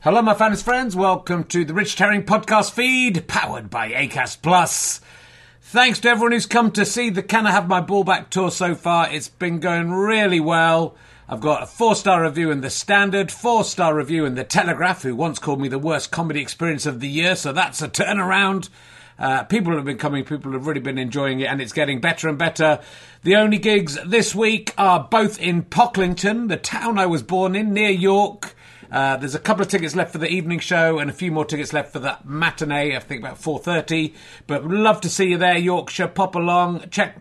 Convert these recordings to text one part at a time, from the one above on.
Hello, my fans, friends. Welcome to the Richard Herring podcast feed, powered by Acast Plus. Thanks to everyone who's come to see the Can I Have My Ball Back tour so far. It's been going really well. I've got a 4-star review in The Standard, 4-star review in The Telegraph, who once called me the worst comedy experience of the year, so that's a turnaround. People have been coming, people have really been enjoying it, and it's getting better and better. The only gigs this week are both in Pocklington, the town I was born in, near York. There's a couple of tickets left for the evening show and a few more tickets left for the matinee, I think about 4:30. But would love to see you there, Yorkshire. Pop along. Check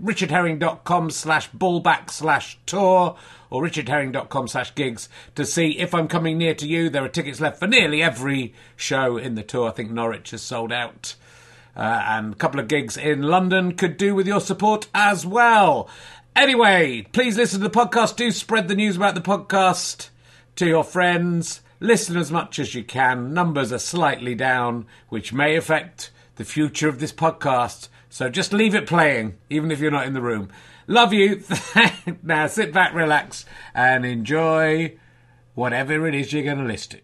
richardherring.com/ballback/tour or richardherring.com/gigs to see if I'm coming near to you. There are tickets left for nearly every show in the tour. I think Norwich has sold out. And a couple of gigs in London could do with your support as well. Anyway, please listen to the podcast. Do spread the news about the podcast to your friends. Listen as much as you can. Numbers are slightly down, which may affect the future of this podcast. So just leave it playing, even if you're not in the room. Love you. Now sit back, relax, and enjoy whatever it is you're going to listen to.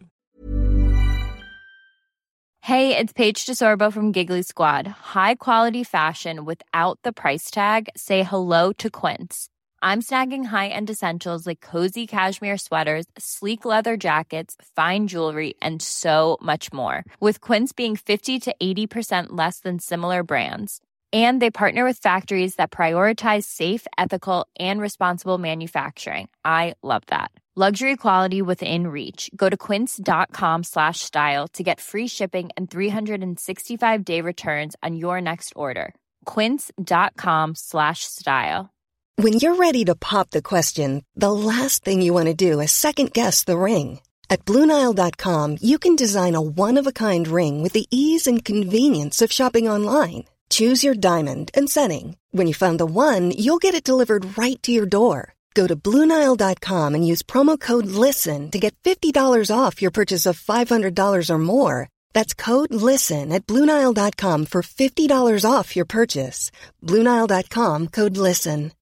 Hey, it's Paige DeSorbo from Giggly Squad. High quality fashion without the price tag. Say hello to Quince. I'm snagging high-end essentials like cozy cashmere sweaters, sleek leather jackets, fine jewelry, and so much more. With Quince being 50 to 80% less than similar brands. And they partner with factories that prioritize safe, ethical, and responsible manufacturing. I love that. Luxury quality within reach. Go to quince.com/style to get free shipping and 365-day returns on your next order. Quince.com/style. When you're ready to pop the question, the last thing you want to do is second-guess the ring. At BlueNile.com, you can design a one-of-a-kind ring with the ease and convenience of shopping online. Choose your diamond and setting. When you find the one, you'll get it delivered right to your door. Go to BlueNile.com and use promo code LISTEN to get $50 off your purchase of $500 or more. That's code LISTEN at BlueNile.com for $50 off your purchase. BlueNile.com, code LISTEN.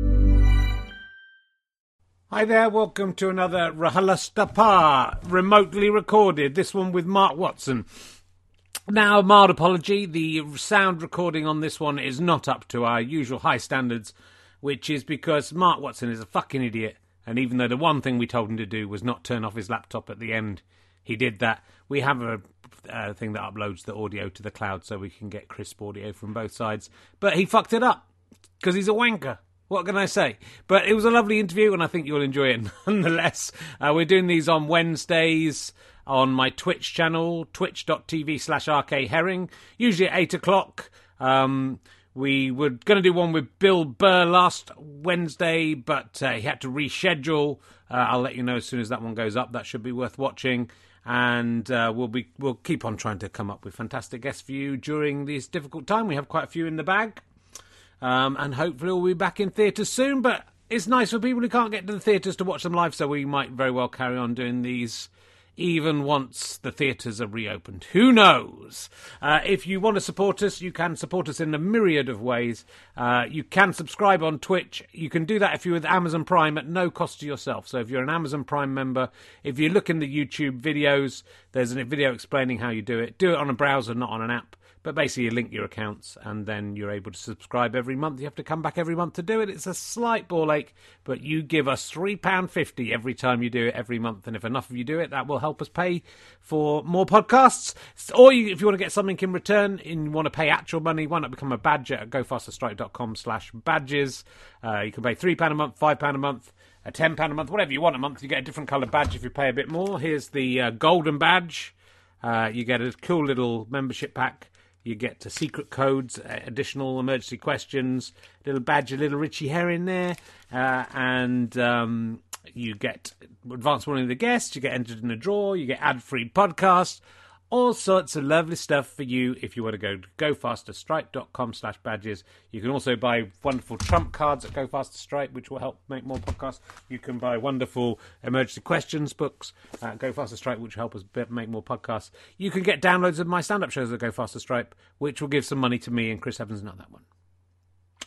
Hi there, welcome to another RHLSTP, remotely recorded, this one with Mark Watson. Now, a mild apology, the sound recording on this one is not up to our usual high standards, which is because Mark Watson is a fucking idiot, and even though the one thing we told him to do was not turn off his laptop at the end, he did that. We have a thing that uploads the audio to the cloud so we can get crisp audio from both sides, but he fucked it up, because he's a wanker. What can I say? But it was a lovely interview, and I think you'll enjoy it nonetheless. We're doing these on Wednesdays on my Twitch channel, twitch.tv/RKHerring, usually at 8 o'clock. We were going to do one with Bill Burr last Wednesday, but he had to reschedule. I'll let you know as soon as that one goes up. That should be worth watching. And we'll keep on trying to come up with fantastic guests for you during this difficult time. We have quite a few in the bag. And hopefully we'll be back in theatres soon, but it's nice for people who can't get to the theatres to watch them live, so we might very well carry on doing these even once the theatres are reopened. Who knows? If you want to support us, you can support us in a myriad of ways. You can subscribe on Twitch. You can do that if you're with Amazon Prime at no cost to yourself. So if you're an Amazon Prime member, if you look in the YouTube videos, there's a video explaining how you do it. Do it on a browser, not on an app. But basically, you link your accounts, and then you're able to subscribe every month. You have to come back every month to do it. It's a slight ball ache, but you give us £3.50 every time you do it every month. And if enough of you do it, that will help us pay for more podcasts. Or if you want to get something in return and you want to pay actual money, why not become a badger at gofasterstripe.com/badges. You can pay £3 a month, £5 a month, £10 a month, whatever you want a month. You get a different coloured badge if you pay a bit more. Here's the golden badge. You get a cool little membership pack. You get secret codes, additional emergency questions, little badge, a little Richie Herring there, and you get advance warning of the guests, you get entered in a draw, you get ad-free podcasts, all sorts of lovely stuff for you if you want to go to gofasterstripe.com/badges. You can also buy wonderful Trump cards at Go Faster Stripe, which will help make more podcasts. You can buy wonderful emergency questions books at Go Faster Stripe, which will help us make more podcasts. You can get downloads of my stand-up shows at Go Faster Stripe, which will give some money to me and Chris Evans. Not that one.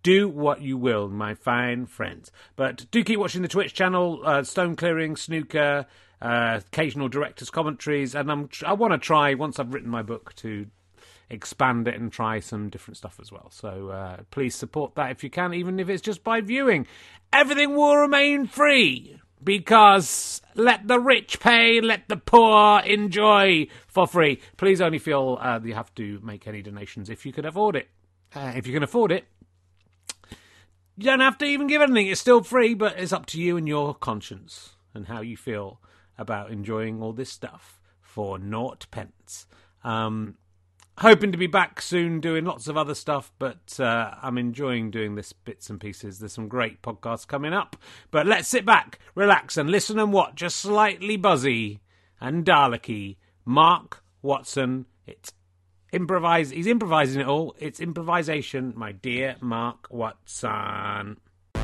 Do what you will, my fine friends. But do keep watching the Twitch channel, Stone Clearing, Snooker, occasional director's commentaries, and I want to try, once I've written my book, to expand it and try some different stuff as well. So please support that if you can, even if it's just by viewing. Everything will remain free, because let the rich pay, let the poor enjoy for free. Please only feel you have to make any donations if you can afford it. If you can afford it, you don't have to even give anything. It's still free, but it's up to you and your conscience and how you feel about enjoying all this stuff for 0 pence. Hoping to be back soon doing lots of other stuff, but I'm enjoying doing this bits and pieces. There's some great podcasts coming up, but let's sit back, relax, and listen and watch a slightly buzzy and Dalek-y Mark Watson. He's improvising it all. It's improvisation, my dear Mark Watson.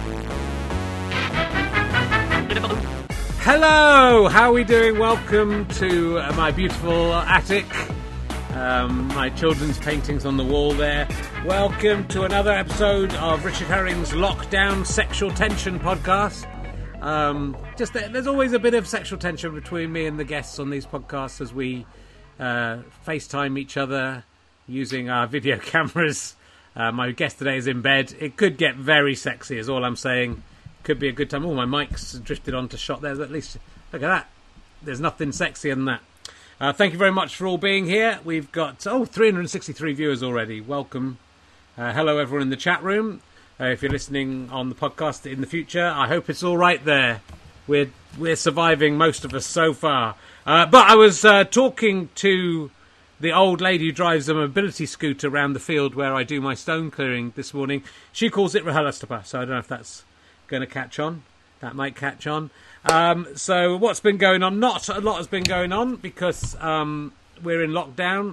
Hello, how are we doing? Welcome to my beautiful attic. My children's paintings on the wall there. Welcome to another episode of Richard Herring's Lockdown Sexual Tension podcast. There's always a bit of sexual tension between me and the guests on these podcasts as we FaceTime each other using our video cameras. My guest today is in bed. It could get very sexy, is all I'm saying. Could be a good time. Oh, my mic's drifted onto shot there. At least, look at that. There's nothing sexier than that. Thank you very much for all being here. We've got 363 viewers already. Welcome. Hello, everyone in the chat room. If you're listening on the podcast in the future, I hope it's all right there. We're surviving, most of us, so far. But I was talking to the old lady who drives a mobility scooter around the field where I do my stone clearing this morning. She calls it RHLSTP, so I don't know if that's going to catch on. That might catch on. So what's been going on? Not a lot has been going on because we're in lockdown.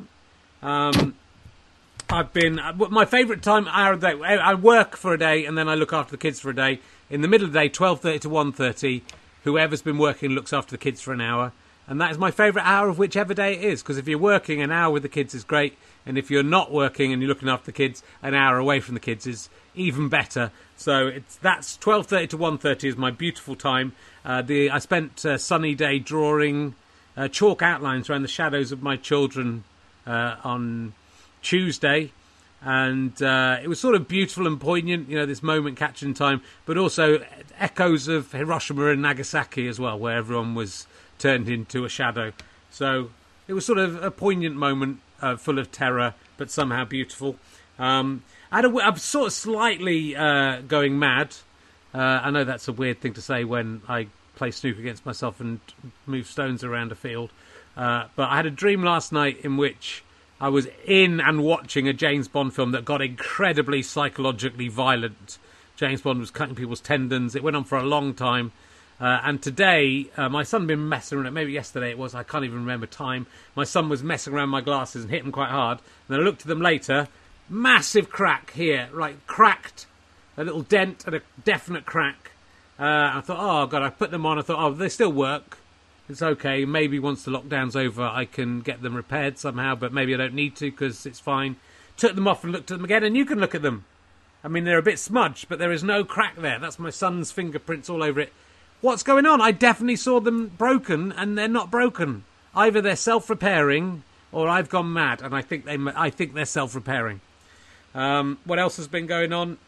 My favourite hour of the day, I work for a day and then I look after the kids for a day. In the middle of the day, 12:30 to 1:30, whoever's been working looks after the kids for an hour. And that is my favourite hour of whichever day it is, because if you're working, an hour with the kids is great. And if you're not working and you're looking after the kids, an hour away from the kids is even better. So that's 12:30 to 1:30 is my beautiful time. I spent a sunny day drawing chalk outlines around the shadows of my children on Tuesday. And it was sort of beautiful and poignant, this moment catching time, but also echoes of Hiroshima and Nagasaki as well, where everyone was turned into a shadow. So it was sort of a poignant moment, full of terror, but somehow beautiful. I'm sort of slightly going mad. I know that's a weird thing to say when I play snooker against myself and move stones around a field. But I had a dream last night in which I was in and watching a James Bond film that got incredibly psychologically violent. James Bond was cutting people's tendons. It went on for a long time. And today, my son had been messing around, maybe yesterday it was, I can't even remember time. My son was messing around my glasses and hit them quite hard. And then I looked at them later, massive crack here, cracked, a little dent and a definite crack. I thought, oh God, I put them on, I thought, oh, they still work. It's okay, maybe once the lockdown's over I can get them repaired somehow, but maybe I don't need to because it's fine. Took them off and looked at them again, and you can look at them. I mean, they're a bit smudged, but there is no crack there. That's my son's fingerprints all over it. What's going on? I definitely saw them broken, and they're not broken. Either they're self-repairing, or I've gone mad, and I think they're self-repairing. What else has been going on?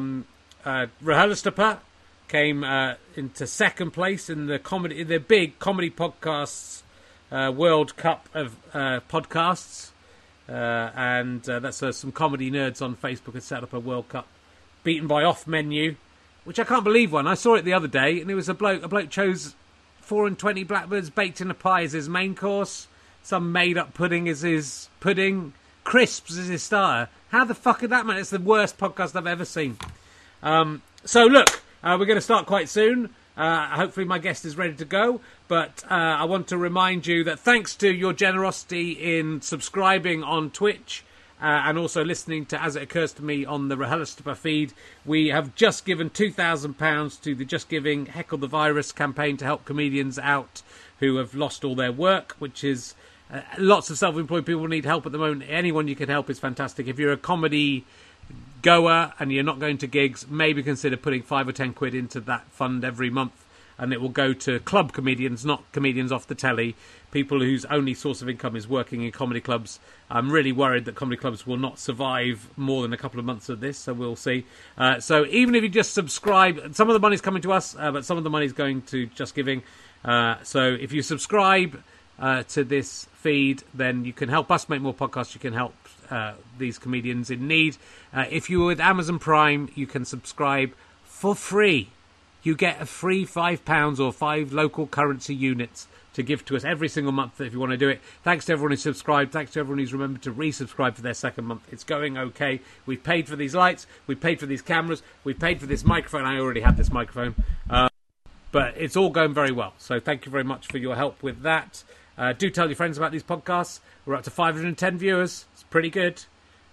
RHLSTP came into second place in the big comedy podcasts World Cup of podcasts, and that's some comedy nerds on Facebook had set up a World Cup, beaten by Off Menu, which I can't believe won. I saw it the other day, and it was a bloke chose 4 and 20 blackbirds baked in a pie as his main course. Some made-up pudding is his pudding. Crisps is his starter. How the fuck is that, man? It's the worst podcast I've ever seen. So, look, we're going to start quite soon. Hopefully my guest is ready to go. But I want to remind you that thanks to your generosity in subscribing on Twitch and also listening to As It Occurs to Me on the RHLSTP feed, we have just given £2,000 to the Just Giving Heckle the Virus campaign to help comedians out who have lost all their work, which is lots of self-employed people need help at the moment. Anyone you can help is fantastic. If you're a comedy goer and you're not going to gigs, maybe consider putting 5 or 10 quid into that fund every month, and it will go to club comedians, not comedians off the telly, people whose only source of income is working in comedy clubs. I'm really worried that comedy clubs will not survive more than a couple of months of this, so we'll see. So even if you just subscribe, some of the money's coming to us, but some of the money's going to Just Giving. So if you subscribe to this feed, then you can help us make more podcasts. You can help these comedians in need. If you're with Amazon Prime, you can subscribe for free. You get a free £5 or 5 local currency units to give to us every single month if you want to do it. Thanks to everyone who's subscribed. Thanks to everyone who's remembered to resubscribe for their second month. It's going okay. We've paid for these lights. We've paid for these cameras. We've paid for this microphone. I already have this microphone. But it's all going very well. So thank you very much for your help with that. Do tell your friends about these podcasts. We're up to 510 viewers. It's pretty good.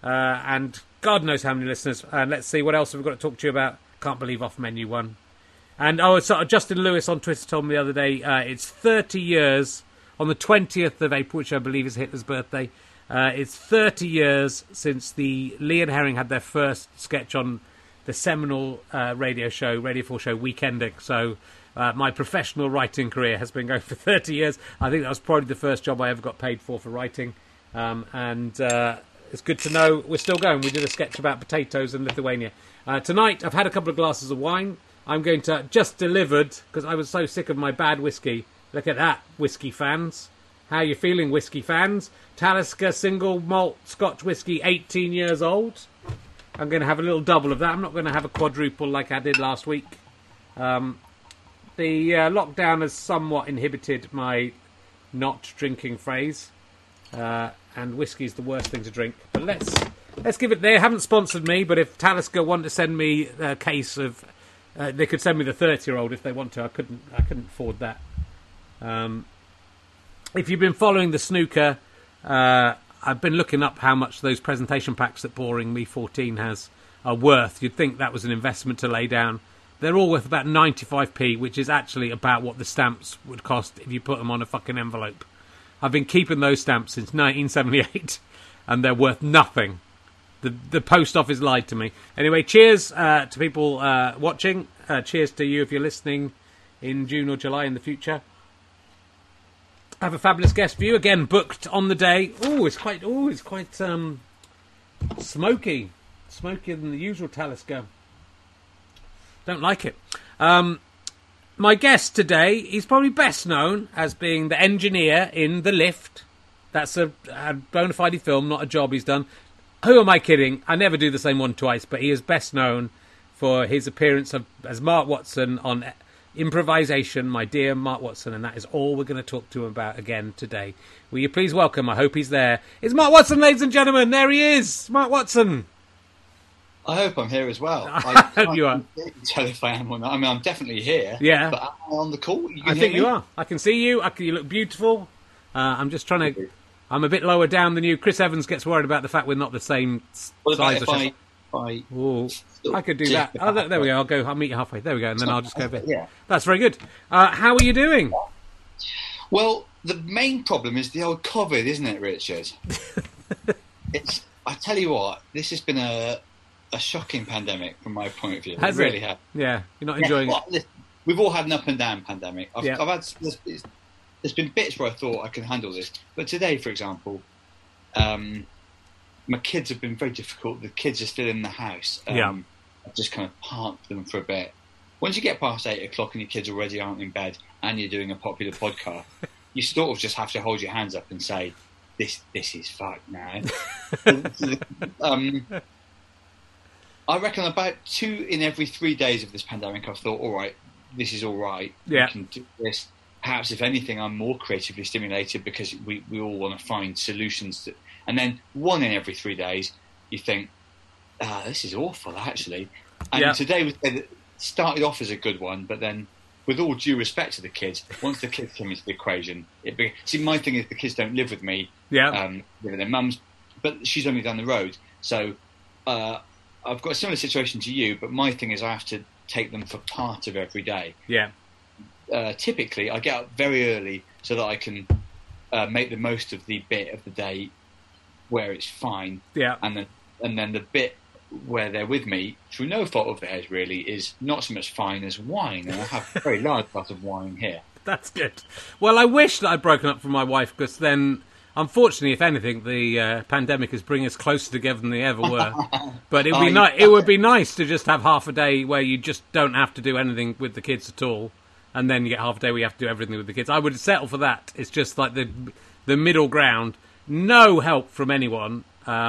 And God knows how many listeners. Let's see, what else have we got to talk to you about? Can't believe Off Menu 1. And Justin Lewis on Twitter told me the other day, it's 30 years, on the 20th of April, which I believe is Hitler's birthday. It's 30 years since the Lee and Herring had their first sketch on the seminal Radio 4 show, Weekending. So my professional writing career has been going for 30 years. I think that was probably the first job I ever got paid for writing. And it's good to know we're still going. We did a sketch about potatoes in Lithuania. Tonight, I've had a couple of glasses of wine. I'm going to, just delivered, because I was so sick of my bad whiskey. Look at that, whiskey fans. How you feeling, whiskey fans? Talisker single malt Scotch whiskey, 18 years old. I'm going to have a little double of that. I'm not going to have a quadruple like I did last week. The lockdown has somewhat inhibited my not drinking phrase. And whiskey's the worst thing to drink. But let's give it. They haven't sponsored me, but if Talisker want to send me a case of... they could send me the 30-year-old if they want to. I couldn't afford that. If you've been following the snooker, I've been looking up how much those presentation packs that Boring Me 14 has are worth. You'd think that was an investment to lay down. They're all worth about 95p, which is actually about what the stamps would cost if you put them on a fucking envelope. I've been keeping those stamps since 1978, and they're worth nothing. The post office lied to me. Anyway, cheers to people watching. Cheers to you if you're listening in June or July in the future. I have a fabulous guest for you. Again, booked on the day. It's quite smoky. Smokier than the usual Talisker. Don't like it. My guest today, he's probably best known as being the engineer in The Lift. That's a bona fide film, not a job he's done. Who am I kidding? I never do the same one twice, but he is best known for his appearance as Mark Watson on Improvisation, My Dear Mark Watson, and that is all we're going to talk to him about again today. Will you please welcome, I hope he's there, it's Mark Watson, ladies and gentlemen. There he is, Mark Watson. I hope I'm here as well. I hope you are. Tell if I am or not. I mean, I'm definitely here. Yeah. But am I on the call? I think you are. I can see you. You look beautiful. I'm just trying to... I'm a bit lower down than you. Chris Evans gets worried about the fact we're not the same size. I could do that. Oh, there we go. I'll meet you halfway. There we go. And then I'll just go a bit. Yeah. That's very good. How are you doing? Well, the main problem is the old COVID, isn't it, Richard? I tell you what, this has been a shocking pandemic from my point of view. Has it really has. Yeah, you're not enjoying it. We've all had an up and down pandemic. I've had... There's been bits where I thought I can handle this. But today, for example, my kids have been very difficult. The kids are still in the house. I've just kind of parked them for a bit. Once you get past 8 o'clock and your kids already aren't in bed and you're doing a popular podcast, you sort of just have to hold your hands up and say, this is fucked now. I reckon about 2 in every 3 days of this pandemic, I've thought, all right, this is all right. Yeah. We can do this. Perhaps, if anything, I'm more creatively stimulated because we all want to find solutions. And then 1 in every 3 days, you think, this is awful, actually. And today started off as a good one, but then, with all due respect to the kids, once the kids came into the equation, see, my thing is the kids don't live with me, live with their mums, but she's only down the road. So I've got a similar situation to you, but my thing is I have to take them for part of every day. Yeah. Typically, I get up very early so that I can make the most of the bit of the day where it's fine. Yeah. And then the bit where they're with me, through no fault of theirs really, is not so much fine as wine. And I have a very large glass of wine here. That's good. Well, I wish that I'd broken up from my wife, because then, unfortunately, if anything, the pandemic is bringing us closer together than they ever were. But it would be nice to just have half a day where you just don't have to do anything with the kids at all, and then you get half a day where you have to do everything with the kids. I would settle for that. It's just like the middle ground. No help from anyone.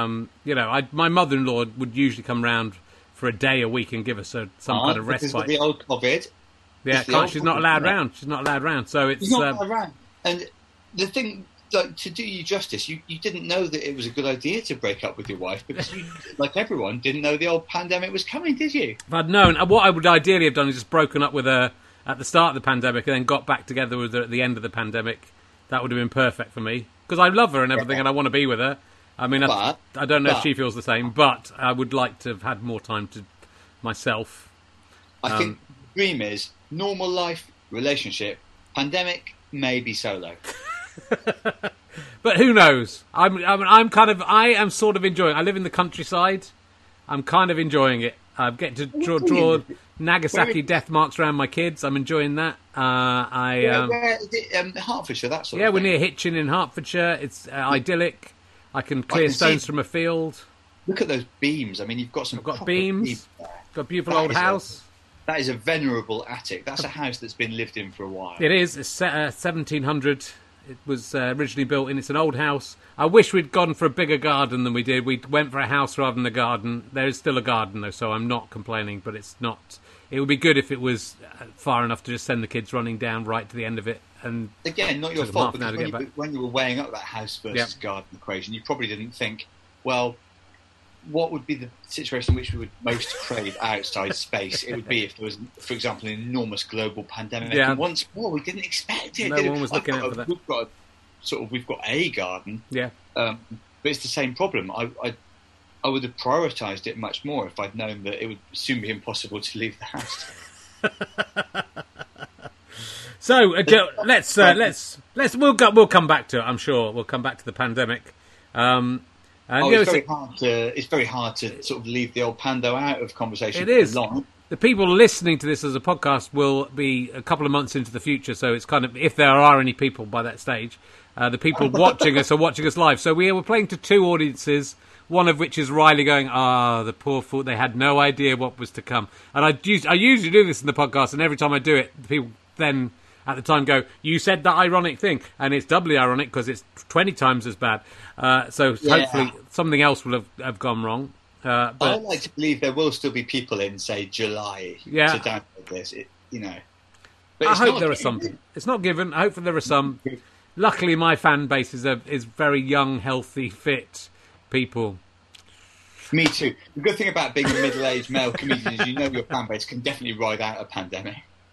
My mother-in-law would usually come round for a day a week and give us some kind of respite. Because of the old COVID. Yeah, she's not allowed round. She's not allowed round. So it's not allowed round. And the thing, like, to do you justice, you didn't know that it was a good idea to break up with your wife, because you, like everyone, didn't know the old pandemic was coming, did you? If I'd known, what I would ideally have done is just broken up with her at the start of the pandemic and then got back together with her at the end of the pandemic. That would have been perfect for me, because I love her and everything, and I want to be with her. I mean, I don't know if she feels the same, but I would like to have had more time to myself. I think the dream is normal life, relationship, pandemic, maybe solo. But who knows? I am sort of enjoying it. I live in the countryside. I'm kind of enjoying it. I'm getting to draw Nagasaki death marks around my kids. I'm enjoying that. Where is it? Hertfordshire, that sort of thing. We're near Hitchin in Hertfordshire. It's idyllic. I can clear stones from a field. Look at those beams. I mean, you've got some. I've got beams. Got a beautiful old house. That is a venerable attic. That's a house that's been lived in for a while. It is. It's 1700. It was originally built, and it's an old house. I wish we'd gone for a bigger garden than we did. We went for a house rather than a garden. There is still a garden, though, so I'm not complaining, but it's not. It would be good if it was far enough to just send the kids running down right to the end of it. And again, not your fault, because when you were weighing up that house versus garden equation, you probably didn't think, well, what would be the situation in which we would most crave outside space? It would be if there was, for example, an enormous global pandemic. Yeah. And once more, we didn't expect it. No one was looking out for that. We've got a garden. Yeah. But it's the same problem. I would have prioritised it much more if I'd known that it would soon be impossible to leave the house. So we'll come back to it. I'm sure we'll come back to the pandemic. It's very hard to sort of leave the old pando out of conversation. It is. Long. The people listening to this as a podcast will be a couple of months into the future, so it's kind of, if there are any people by that stage, the people watching us are watching us live. So we're playing to two audiences, one of which is Riley going, the poor fool, they had no idea what was to come. And I usually do this in the podcast, and every time I do it, the people then at the time go, you said that ironic thing, and it's doubly ironic because it's 20 times as bad. Hopefully something else will have gone wrong. But I like to believe there will still be people in, say, July to download this. But I hope there are some. It's not given. Hopefully there are some. Luckily, my fan base is very young, healthy, fit people. Me too. The good thing about being a middle-aged male comedian is you know your fan base can definitely ride out a pandemic.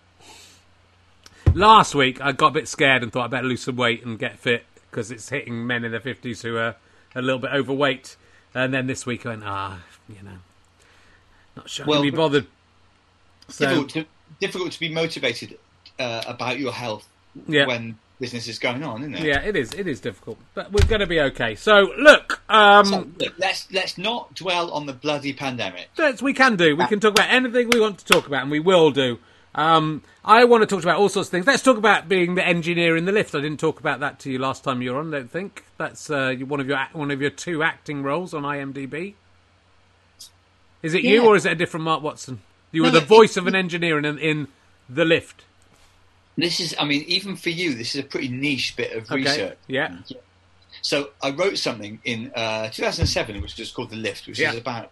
Last week, I got a bit scared and thought I'd better lose some weight and get fit because it's hitting men in their 50s who are a little bit overweight. And then this week I went, not sure I can be bothered. So, difficult to be motivated about your health when business is going on, isn't it? Yeah, it is. It is difficult, but we're going to be okay. So look, let's not dwell on the bloody pandemic. We can talk about anything we want to talk about, and we will do. I want to talk about all sorts of things. Let's talk about being the engineer in the lift. I didn't talk about that to you last time you were on, I don't think. That's one of your two acting roles on IMDb. Is it you, or is it a different Mark Watson? You were the voice of an engineer in the lift. This is, even for you, this is a pretty niche bit of research. Yeah. So I wrote something in 2007, which was called The Lift, which is about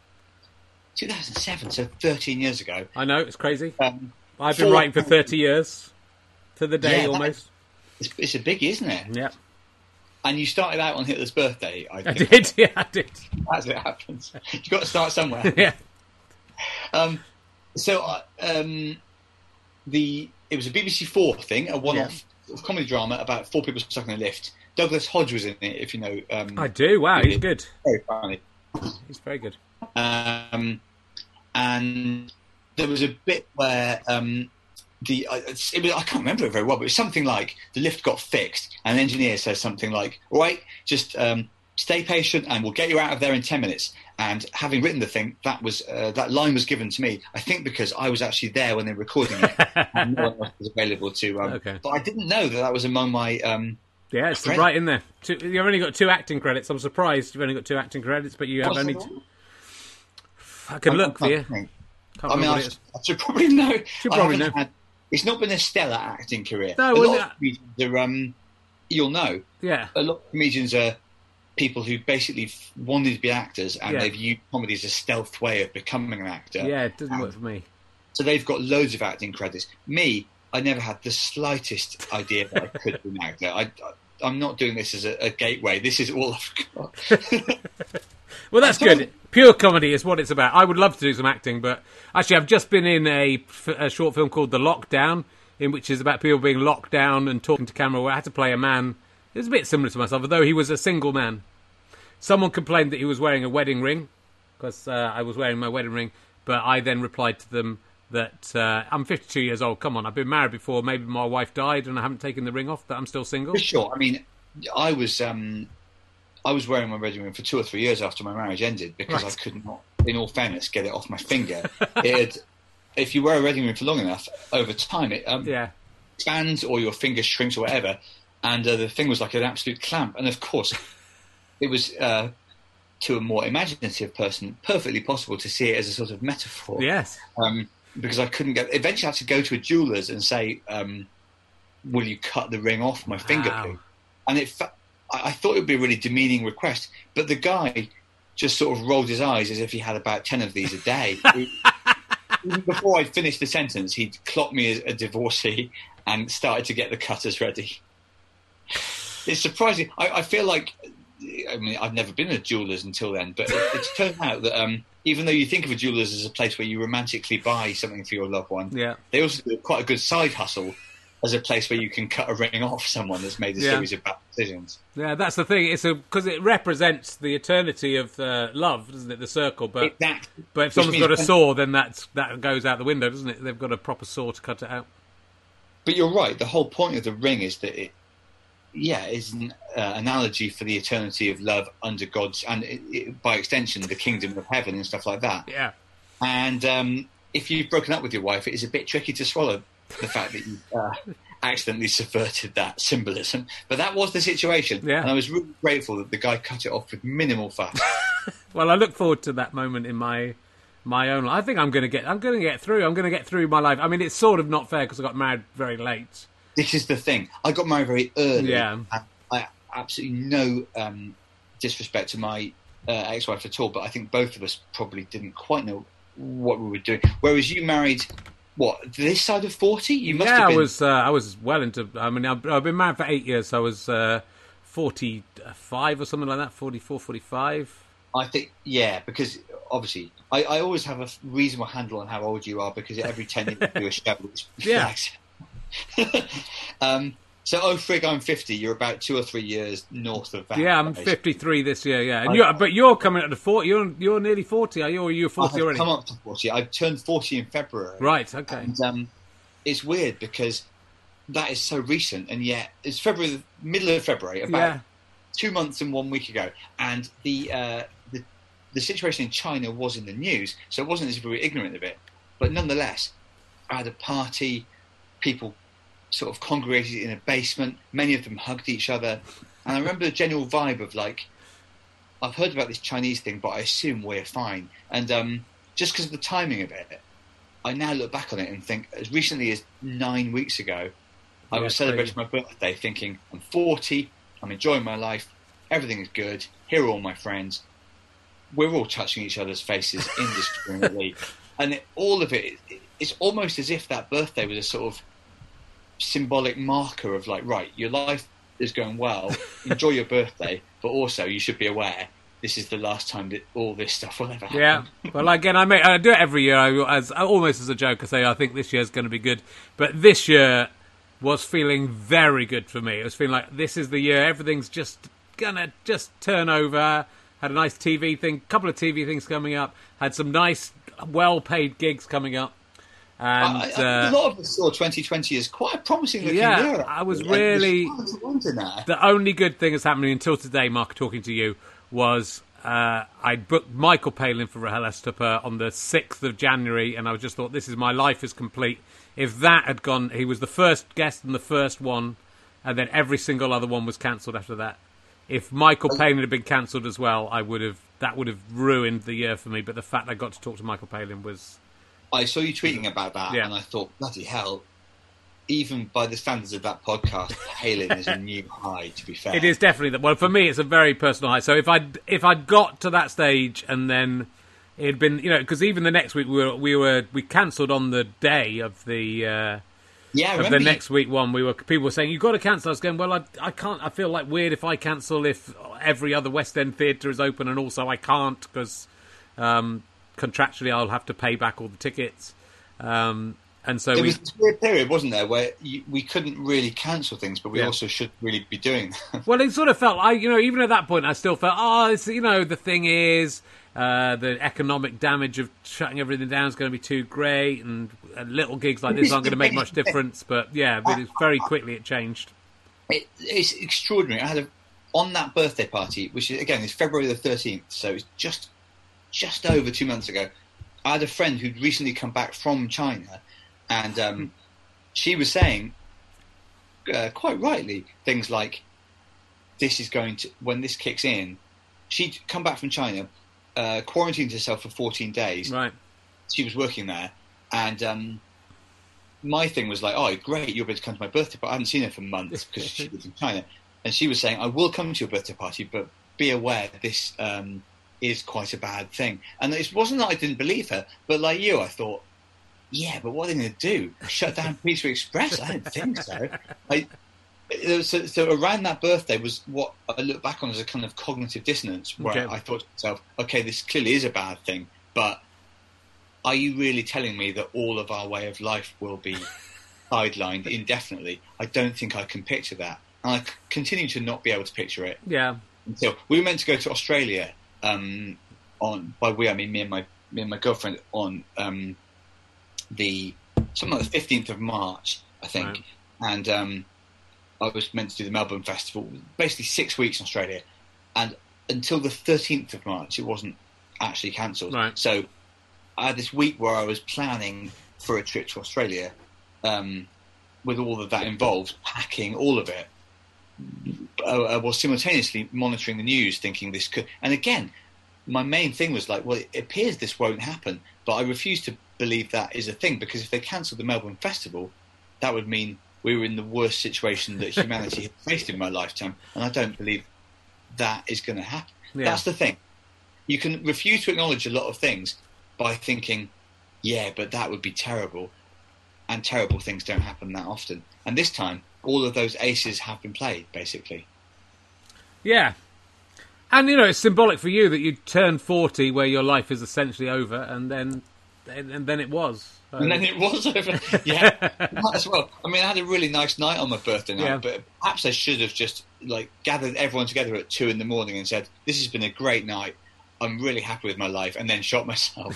2007, so 13 years ago. I know, it's crazy. I've been writing for 30 years, to the day almost. It's a biggie, isn't it? Yeah. And you started out on Hitler's birthday, I think. I did. As it happens. You've got to start somewhere. Yeah. It was a BBC 4 thing, a one-off comedy drama about four people stuck in a lift. Douglas Hodge was in it, if you know. I do. Wow, he's good. Very funny. He's very good. And there was a bit where I can't remember it very well, but it was something like the lift got fixed, and the engineer says something like, "All right, just stay patient and we'll get you out of there in 10 minutes. And having written the thing, that line was given to me, I think because I was actually there when they were recording it. And no one else was available to... Okay. But I didn't know that was among my... yeah, it's right in there. You've only got 2 acting credits. I'm surprised you've only got 2 acting credits, but you have only... I can look for you. I should probably know. know. It's not been a stellar acting career. No, a lot of comedians are, you'll know. Yeah. A lot of comedians are people who basically wanted to be actors and they've used comedy as a stealth way of becoming an actor. Yeah, it doesn't work for me. So they've got loads of acting credits. Me, I never had the slightest idea that I could be an actor. I'm not doing this as a gateway. This is all I've got. Well, that's good. Pure comedy is what it's about. I would love to do some acting, but actually I've just been in a short film called The Lockdown, in which is about people being locked down and talking to camera, where I had to play a man. It was a bit similar to myself, although he was a single man. Someone complained that he was wearing a wedding ring, because I was wearing my wedding ring, but I then replied to them that I'm 52 years old. Come on, I've been married before. Maybe my wife died and I haven't taken the ring off, that I'm still single. For sure. I mean, I was wearing my wedding ring for 2 or 3 years after my marriage ended because I could not, in all fairness, get it off my finger. If you wear a wedding ring for long enough, over time it expands or your finger shrinks or whatever, and the thing was like an absolute clamp. And of course, it was, to a more imaginative person, perfectly possible to see it as a sort of metaphor. Yes. Because I couldn't get... Eventually I had to go to a jeweller's and say, will you cut the ring off my finger, please? And I thought it would be a really demeaning request, but the guy just sort of rolled his eyes as if he had about 10 of these a day. Even before I'd finished the sentence, he'd clocked me as a divorcee and started to get the cutters ready. It's surprising. I feel like... I mean, I've never been at a jeweller's until then, but it turned out that even though you think of a jeweller's as a place where you romantically buy something for your loved one, they also do quite a good side hustle as a place where you can cut a ring off someone that's made a series of bad decisions. Yeah, that's the thing. It's because it represents the eternity of love, doesn't it? The circle. But exactly. But if someone's got a saw, then that goes out the window, doesn't it? They've got a proper saw to cut it out. But you're right. The whole point of the ring is that it is an analogy for the eternity of love under God's, and by extension, the kingdom of heaven and stuff like that. Yeah. And if you've broken up with your wife, it is a bit tricky to swallow the fact that you accidentally subverted that symbolism. But that was the situation. Yeah. And I was really grateful that the guy cut it off with minimal fuss. Well, I look forward to that moment in my own life. I think I'm going to get through. I'm going to get through my life. I mean, it's sort of not fair because I got married very late. This is the thing. I got married very early. Yeah. I absolutely no disrespect to my ex-wife at all, but I think both of us probably didn't quite know what we were doing. Whereas you married, this side of 40? You must have been... I was well into... I mean, I've been married for 8 years, so I was 45 or something like that, 44, 45. I think, because obviously I always have a reasonable handle on how old you are because every 10 years you do a show which reflects. So, Frig, I'm 50. You're about 2 or 3 years north of that. Yeah, I'm 53 this year. Yeah, and but you're coming up to 40. You're nearly 40, are you? Or you're 40 already? I've come up to 40. I turned 40 in February. Right. Okay. And it's weird because that is so recent, and yet it's February, middle of February, about 2 months and 1 week ago, and the situation in China was in the news, so it wasn't as if we were ignorant of it, but nonetheless, I had a party. People sort of congregated in a basement. Many of them hugged each other. And I remember the general vibe of like, I've heard about this Chinese thing, but I assume we're fine. And just because of the timing of it, I now look back on it and think, as recently as 9 weeks ago, I was celebrating my birthday thinking, I'm 40, I'm enjoying my life, everything is good, here are all my friends. We're all touching each other's faces indiscriminately. And all of it, it's almost as if that birthday was a sort of symbolic marker of like, right, your life is going well, enjoy your birthday, but also you should be aware this is the last time that all this stuff will ever happen. Yeah, well, again, I do it every year, almost as a joke. I say I think this year's going to be good, but this year was feeling very good for me. It was feeling like this is the year, everything's just gonna turn over. Had a nice couple of TV things coming up, had some nice, well-paid gigs coming up. And a lot of us saw 2020 as quite a promising looking year. I was really... The only good thing that's happening until today, Mark, talking to you, was I booked Michael Palin for RHLSTP on the 6th of January, and I just thought, this is my life is complete. If that had gone... He was the first guest and the first one, and then every single other one was cancelled after that. If Michael Palin had been cancelled as well, that would have ruined the year for me, but the fact I got to talk to Michael Palin was... I saw you tweeting about that, and I thought, bloody hell, even by the standards of that podcast, Palin is a new high, to be fair. It is definitely that. Well, for me, it's a very personal high. So if I'd got to that stage and then it had been, because even the next week we cancelled on the day of the the next week one. People were saying, you've got to cancel. I was going, well, I can't. I feel like weird if I cancel if every other West End theatre is open, and also I can't because contractually I'll have to pay back all the tickets. And so there was this weird period, wasn't there, where we couldn't really cancel things, but we also should really be doing that. Well, it sort of felt, even at that point, I still felt, the thing is, the economic damage of shutting everything down is going to be too great, and little gigs like this aren't going to make much difference. But very quickly it changed. It's extraordinary. I had on that birthday party, which is, again, is February the 13th, so it's just over 2 months ago. I had a friend who'd recently come back from China, and she was saying, quite rightly, things like, this is going to, when this kicks in, she'd come back from China, quarantined herself for 14 days. Right. She was working there, and my thing was like, oh, great, you'll be able to come to my birthday party. I hadn't seen her for months because she was in China. And she was saying, I will come to your birthday party, but be aware this is quite a bad thing. And it wasn't that I didn't believe her, but like you, I thought, yeah, but what are they going to do? Shut down Pizza Express? I don't think so. So around that birthday was what I look back on as a kind of cognitive dissonance, where I thought to myself, okay, this clearly is a bad thing, but are you really telling me that all of our way of life will be sidelined indefinitely? I don't think I can picture that. And I continue to not be able to picture it. Yeah. Until we were meant to go to Australia, by we I mean me and my girlfriend, on the 15th of March, I think. Right. And I was meant to do the Melbourne Festival, basically 6 weeks in Australia, and until the 13th of March it wasn't actually cancelled. Right. So I had this week where I was planning for a trip to Australia, with all of that involved, packing, all of it, while simultaneously monitoring the news, thinking this could... And again, my main thing was like, well, it appears this won't happen, but I refuse to believe that is a thing, because if they cancelled the Melbourne Festival, that would mean we were in the worst situation that humanity had faced in my lifetime, and I don't believe that is going to happen. Yeah. That's the thing. You can refuse to acknowledge a lot of things by thinking, yeah, but that would be terrible, and terrible things don't happen that often. And this time, all of those aces have been played, basically. Yeah. And, it's symbolic for you that you turned 40 where your life is essentially over, and then it was. So. And then it was over. Yeah, might as well. I mean, I had a really nice night on my birthday night, but perhaps I should have just gathered everyone together at 2 a.m. and said, this has been a great night. I'm really happy with my life, and then shot myself.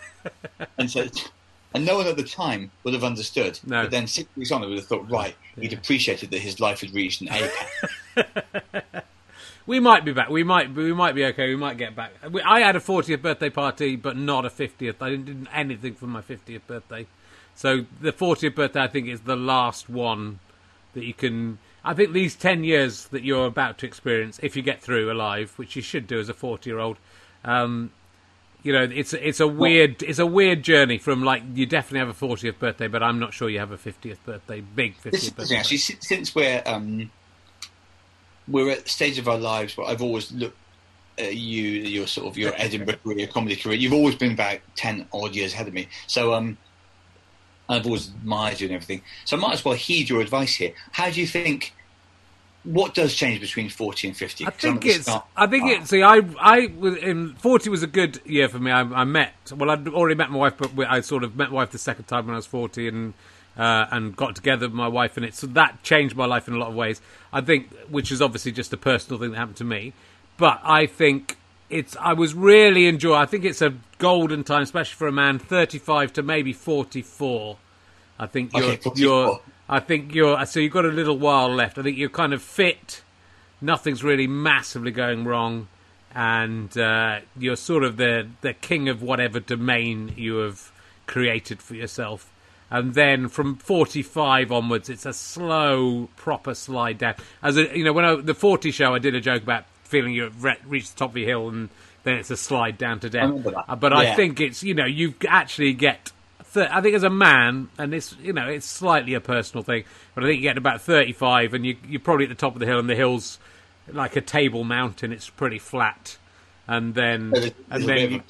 And no one at the time would have understood. No. But then 6 weeks on, I would have thought, right, he'd appreciated that his life had reached an apex. We might be back. We might be okay. We might get back. I had a 40th birthday party, but not a 50th. I didn't do anything for my 50th birthday. So the 40th birthday, I think, is the last one that you can... I think these 10 years that you're about to experience, if you get through alive, which you should do as a 40-year-old, it's a weird journey from, you definitely have a 40th birthday, but I'm not sure you have a 50th birthday, big 50th birthday. Actually, since we're at the stage of our lives where I've always looked at your Edinburgh career, comedy career. You've always been about 10 odd years ahead of me. So I've always admired you and everything. So I might as well heed your advice here. How do you think, what does change between 40 and 50? I 40 was a good year for me. I'd already met my wife, but I sort of met my wife the second time when I was 40 and got together with my wife, and so that changed my life in a lot of ways. I think, which is obviously just a personal thing that happened to me, but I think I was really enjoying. I think it's a golden time, especially for a man 35 to maybe 44. I think so you've got a little while left. I think you're kind of fit. Nothing's really massively going wrong, and you're sort of the king of whatever domain you have created for yourself. And then from 45 onwards, it's a slow, proper slide down. When the 40 show, I did a joke about feeling you reached the top of your hill, and then it's a slide down to death. But I think it's you actually get. I think as a man, and it's slightly a personal thing, but I think you get about 35, and you're probably at the top of the hill, and the hill's like a table mountain. It's pretty flat, and then and then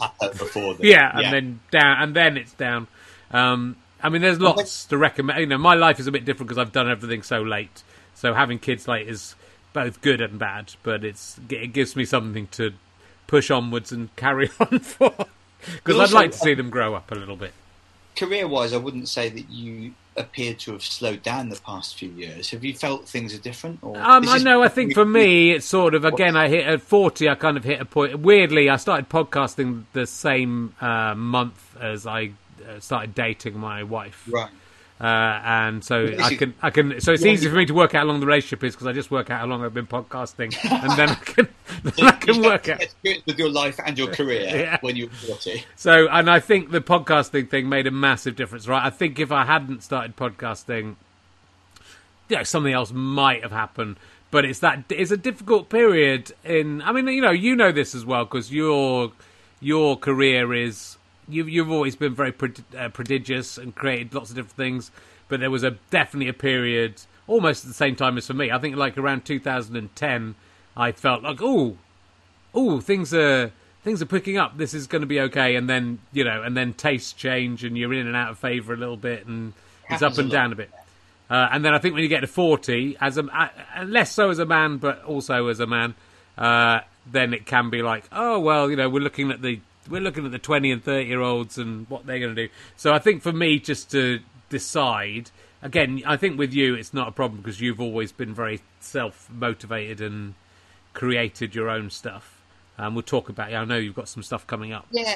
down, and then it's down. There's lots to recommend. My life is a bit different because I've done everything so late. So having kids late is both good and bad, but it gives me something to push onwards and carry on for. Because I'd like to see them grow up a little bit. Career-wise, I wouldn't say that you appear to have slowed down the past few years. Have you felt things are different? Or I think for me, it's sort of, again, I hit at 40, I kind of hit a point. Weirdly, I started podcasting the same month as I started dating my wife. Right. And so I can. So it's easy for me to work out how long the relationship is because I just work out how long I've been podcasting, and then I can work out with your life and your career when you're 40. So, and I think the podcasting thing made a massive difference, right? I think if I hadn't started podcasting, something else might have happened. But it's a difficult period. You know this as well because your career is. You've always been very prodigious and created lots of different things, but there was definitely a period almost at the same time as for me. I think like around 2010, I felt like things are picking up. This is going to be okay, and then and then tastes change, and you're in and out of favour a little bit, and it's up and down a bit. And then I think when you get to 40, less so as a man, but also as a man, then it can be like, we're looking at the 20 and 30-year-olds and what they're going to do. So I think for me, just to decide, again, I think with you, it's not a problem because you've always been very self-motivated and created your own stuff. We'll talk about it. I know you've got some stuff coming up. Yeah.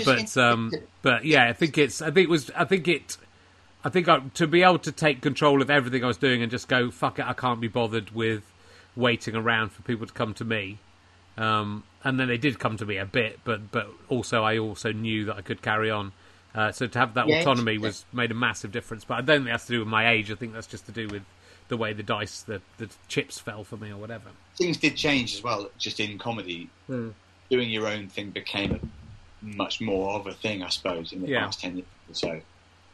But yeah, I think to be able to take control of everything I was doing and just go, fuck it, I can't be bothered with waiting around for people to come to me. And then they did come to me a bit, but also I also knew that I could carry on. So to have that autonomy made a massive difference. But I don't think that's to do with my age. I think that's just to do with the way the chips fell for me or whatever. Things did change as well, just in comedy. Doing your own thing became much more of a thing, I suppose, in the past 10 years or so.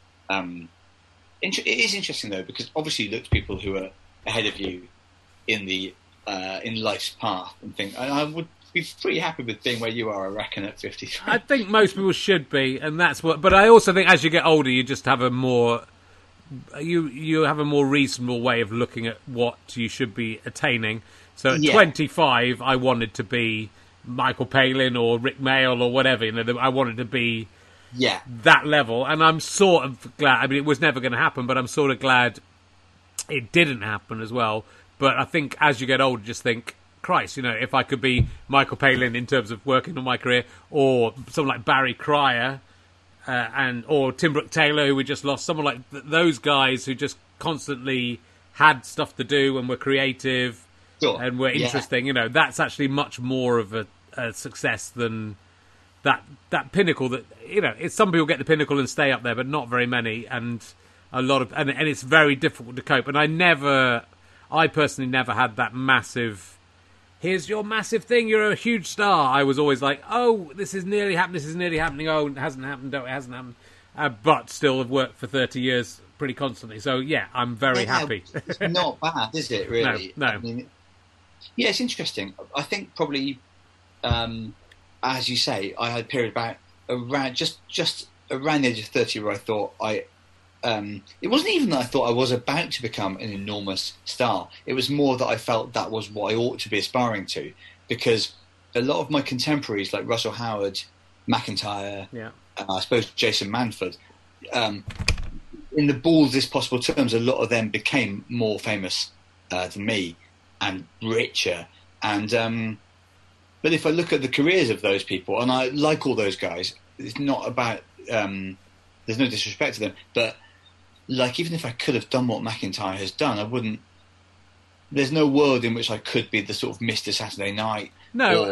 It is interesting, though, because obviously you look to people who are ahead of you in life's path and think, I would be pretty happy with being where you are, I reckon, at 53. I think most people should be, and that's what. But I also think as you get older, you just have a more you have a more reasonable way of looking at what you should be attaining. So at 25, I wanted to be Michael Palin or Rick Mayall or whatever. I wanted to be that level, and I'm sort of glad. I mean, it was never going to happen, but I'm sort of glad it didn't happen as well. But I think as you get older, just think, Christ, if I could be Michael Palin in terms of working on my career, or someone like Barry Cryer, or Tim Brooke-Taylor, who we just lost, someone like those guys who just constantly had stuff to do and were creative and were interesting. That's actually much more of a success than that pinnacle. That some people get the pinnacle and stay up there, but not very many, and a lot of and it's very difficult to cope. And I personally never had that massive. Here's your massive thing. You're a huge star. I was always like, oh, this is nearly happening. This is nearly happening. Oh, it hasn't happened. No, it hasn't happened. But still have worked for 30 years pretty constantly. So, I'm very happy. It's not bad, is it, really? No. I mean, it's interesting. I think probably, as you say, I had a period around just around the age of 30 where I thought it wasn't even that I thought I was about to become an enormous star. It was more that I felt that was what I ought to be aspiring to, because a lot of my contemporaries, like Russell Howard, McIntyre, I suppose Jason Manford, in the baldest possible terms, a lot of them became more famous than me and richer. And But if I look at the careers of those people, and I like all those guys, it's not about. There's no disrespect to them, but like even if I could have done what McIntyre has done, I wouldn't. There's no world in which I could be the sort of Mr. Saturday Night. No,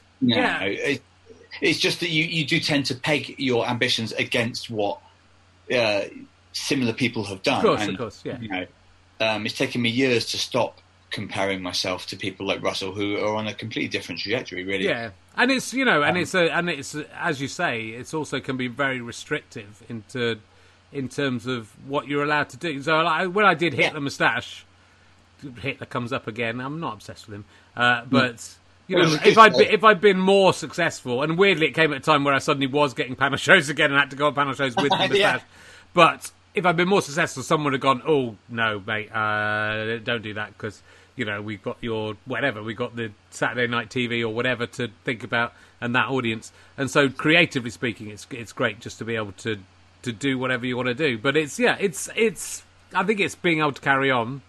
it's just that you do tend to peg your ambitions against what similar people have done. Of course, yeah. It's taken me years to stop comparing myself to people like Russell, who are on a completely different trajectory, really. Yeah, and it's it's as you say, it's also can be very restrictive in terms of what you're allowed to do. So when I did Hitler Moustache, Hitler comes up again. I'm not obsessed with him, but. If I'd been more successful, and weirdly it came at a time where I suddenly was getting panel shows again and had to go on panel shows with the moustache. But if I'd been more successful, someone would have gone, "Oh no, mate, don't do that because we've got your whatever, we got the Saturday Night TV or whatever to think about and that audience." And so, creatively speaking, it's great just to be able to do whatever you want to do. But it's I think it's being able to carry on.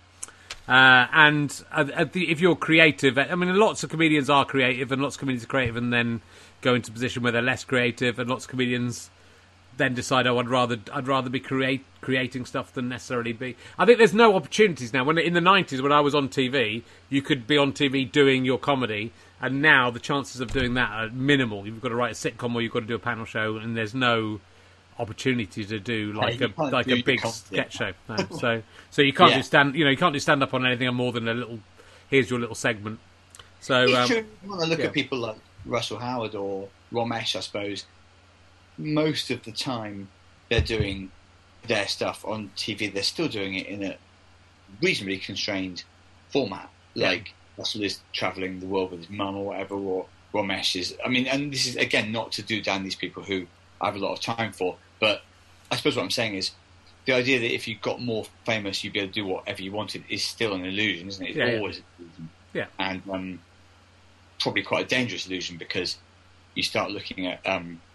If you're creative, I mean, lots of comedians are creative, and lots of comedians are creative, and then go into a position where they're less creative, and lots of comedians then decide, "Oh, I'd rather be creating stuff than necessarily be." I think there's no opportunities now. When in the 90s, when I was on TV, you could be on TV doing your comedy, and now the chances of doing that are minimal. You've got to write a sitcom, or you've got to do a panel show, and there's no opportunity to do a big sketch show. No. So you can't do stand up on anything more than a little. Here's your little segment. So it's true. When I look at people like Russell Howard or Ramesh, I suppose most of the time they're doing their stuff on TV. They're still doing it in a reasonably constrained format. Like Russell is travelling the world with his mum or whatever, or Ramesh is. I mean, and this is again not to do down these people who I have a lot of time for. But I suppose what I'm saying is the idea that if you got more famous, you'd be able to do whatever you wanted is still an illusion, isn't it? It's always an illusion. Yeah. And probably quite a dangerous illusion because you start looking at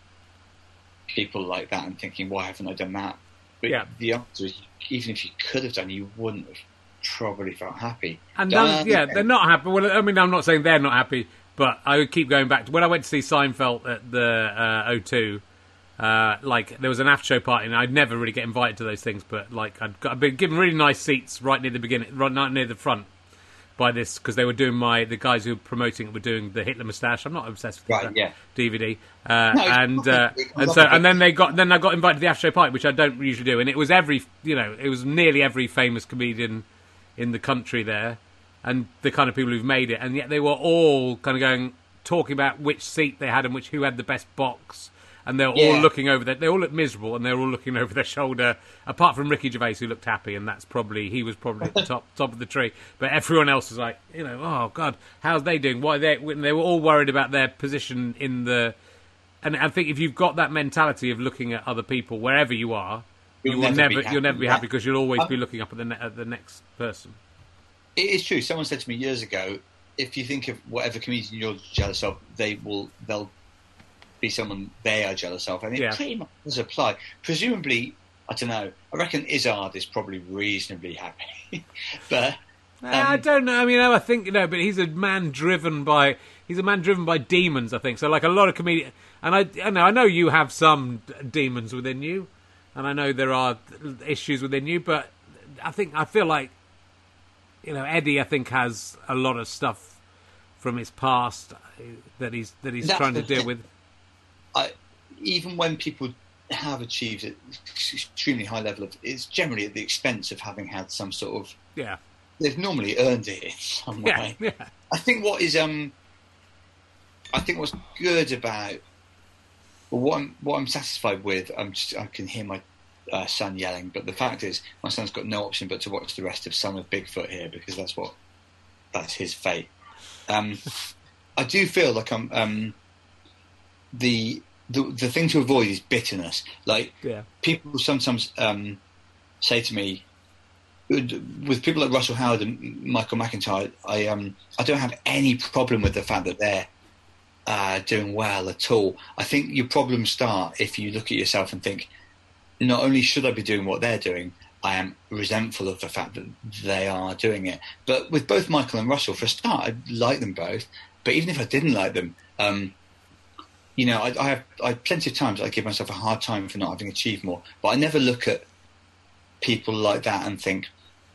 people like that and thinking, why haven't I done that? But the answer is, even if you could have done, you wouldn't have probably felt happy. And they're not happy. Well, I mean, I'm not saying they're not happy, but I would keep going back to when I went to see Seinfeld at the O2. There was an after show party, and I'd never really get invited to those things, but I'd been given really nice seats right near the beginning, right near the front by this, because they were doing the guys who were promoting it were doing the Hitler Moustache. I'm not obsessed with DVD, and then I got invited to the after show party, which I don't usually do, and it was it was nearly every famous comedian in the country there, and the kind of people who've made it, and yet they were all kind of talking about which seat they had and who had the best box. And they're all looking over they all looked miserable, and they're all looking over their shoulder, apart from Ricky Gervais, who looked happy, and he was probably at the top of the tree. But everyone else was like, oh God, how's they doing? Why they were all worried about their position in the. And I think if you've got that mentality of looking at other people wherever you are, you'll never be happy because you'll always be looking up at the next person. It is true. Someone said to me years ago, if you think of whatever comedian you're jealous of, they'll be someone they are jealous of, and it pretty much does apply. Presumably, I don't know. I reckon Izzard is probably reasonably happy, but I don't know. I mean, I think but he's a man driven by demons. I think so. Like a lot of comedians, and I know you have some demons within you, and I know there are issues within you, but I feel like Eddie, I think, has a lot of stuff from his past that he's trying to deal with. Even when people have achieved an extremely high level it's generally at the expense of having had some sort of they've normally earned it in some way. I think what's good about what I'm satisfied with. I can hear my son yelling, but the fact is my son's got no option but to watch the rest of Son of Bigfoot here, because that's his fate. I do feel like I'm the thing to avoid is bitterness. People sometimes say to me, with people like Russell Howard and Michael McIntyre, I don't have any problem with the fact that they're doing well at all. I think your problems start if you look at yourself and think, not only should I be doing what they're doing, I am resentful of the fact that they are doing it. But with both Michael and Russell, for a start, I like them both. But even if I didn't like them, you know, I plenty of times I give myself a hard time for not having achieved more. But I never look at people like that and think,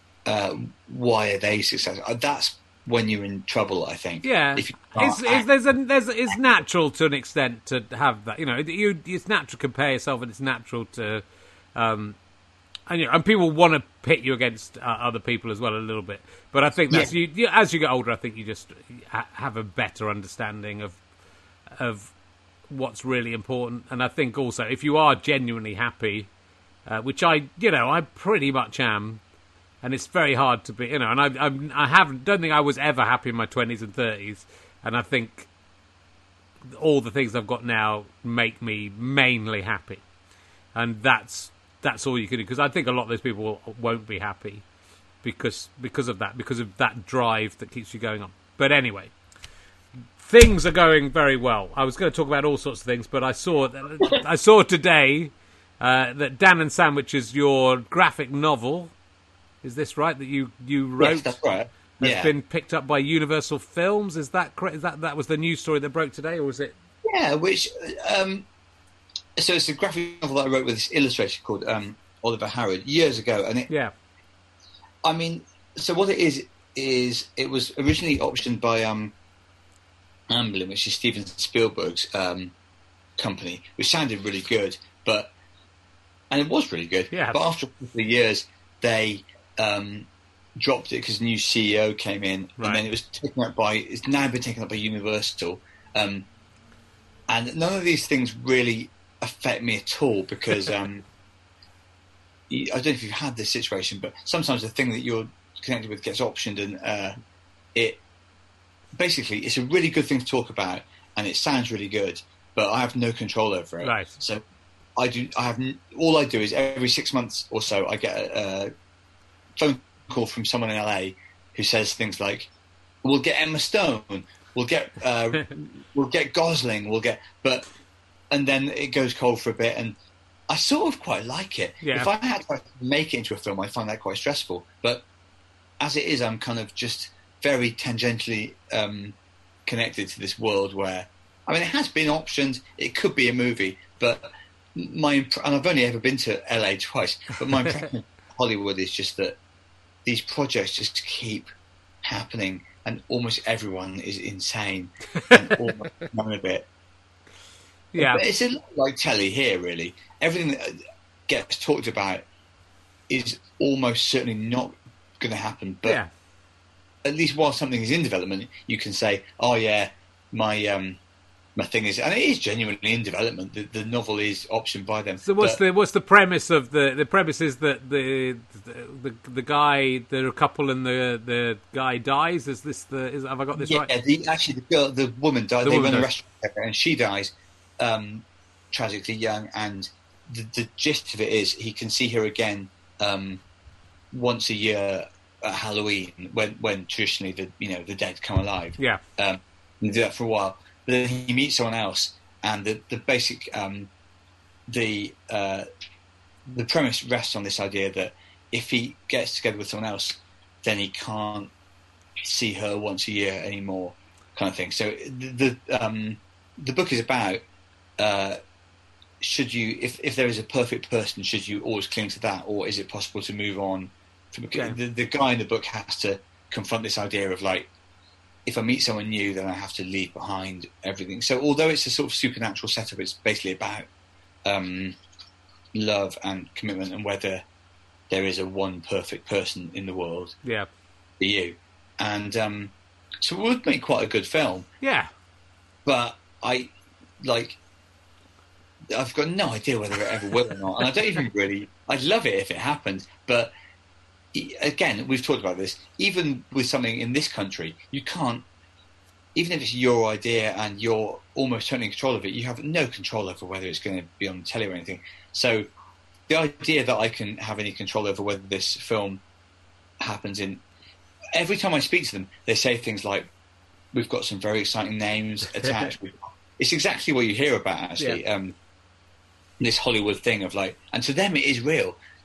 why are they successful? That's when you're in trouble, I think. Yeah, it's natural to an extent to have that. You know, it's natural to compare yourself, and it's natural to, and people want to pit you against other people as well a little bit. But I think that's as you get older, I think you just have a better understanding of what's really important. And I think also if you are genuinely happy, which I pretty much am. And it's very hard to be, and don't think I was ever happy in my 20s and 30s. And I think all the things I've got now make me mainly happy. And that's all you can do. Because I think a lot of those people won't be happy because of that drive that keeps you going on. But anyway, things are going very well. I was going to talk about all sorts of things, but I saw today that Dan and Sandwich's, your graphic novel. Is this right, that you wrote? Yes, that's right. Has been picked up by Universal Films. Is that correct? That was the news story that broke today, or was it? Yeah, which so it's a graphic novel that I wrote with this illustrator called Oliver Harrod years ago, and I mean, so what it is it was originally optioned by Amblin, which is Steven Spielberg's company, which sounded really good, and it was really good. Yeah. But after a couple of years, they dropped it because a new CEO came in, and then it's now been taken up by Universal. And none of these things really affect me at all because I don't know if you've had this situation, but sometimes the thing that you're connected with gets optioned, and it's a really good thing to talk about, and it sounds really good, but I have no control over it. Right. So all I do is every 6 months or so I get a phone call from someone in LA who says things like, "We'll get Emma Stone, we'll get Gosling, and then it goes cold for a bit, and I sort of quite like it. Yeah. If I had to make it into a film, I find that quite stressful. But as it is, I'm kind of just very tangentially connected to this world where, I mean, it has been optioned. It could be a movie, but and I've only ever been to LA twice, but my impression of Hollywood is just that these projects just keep happening, and almost everyone is insane and almost none of it. Yeah, but it's a lot like telly here, really. Everything that gets talked about is almost certainly not going to happen. But at least while something is in development, you can say, "Oh yeah, my thing is," and it is genuinely in development. The novel is optioned by them. So what's the premise of the premise is that the guy, there are a couple, and the guy dies. Have I got this right? Yeah, the woman died. They run a restaurant together, and she dies tragically young. And the gist of it is he can see her again once a year at Halloween, when traditionally the dead come alive. Yeah, and do that for a while. But then he meets someone else, and the basic the premise rests on this idea that if he gets together with someone else, then he can't see her once a year anymore, kind of thing. So the book is about should you, if there is a perfect person, should you always cling to that, or is it possible to move on? The guy in the book has to confront this idea of like, if I meet someone new, then I have to leave behind everything. So although it's a sort of supernatural setup, it's basically about love and commitment, and whether there is a one perfect person in the world for you. And so it would make quite a good film. Yeah. But I've got no idea whether it ever will or not. And I don't even really... I'd love it if it happened, but again, we've talked about this, even with something in this country, you can't, even if it's your idea and you're almost totally in control of it, you have no control over whether it's going to be on telly or anything. So the idea that I can have any control over whether this film happens in... Every time I speak to them, they say things like, we've got some very exciting names attached. It's exactly what you hear about, actually. This Hollywood thing of like... And to them, it is real.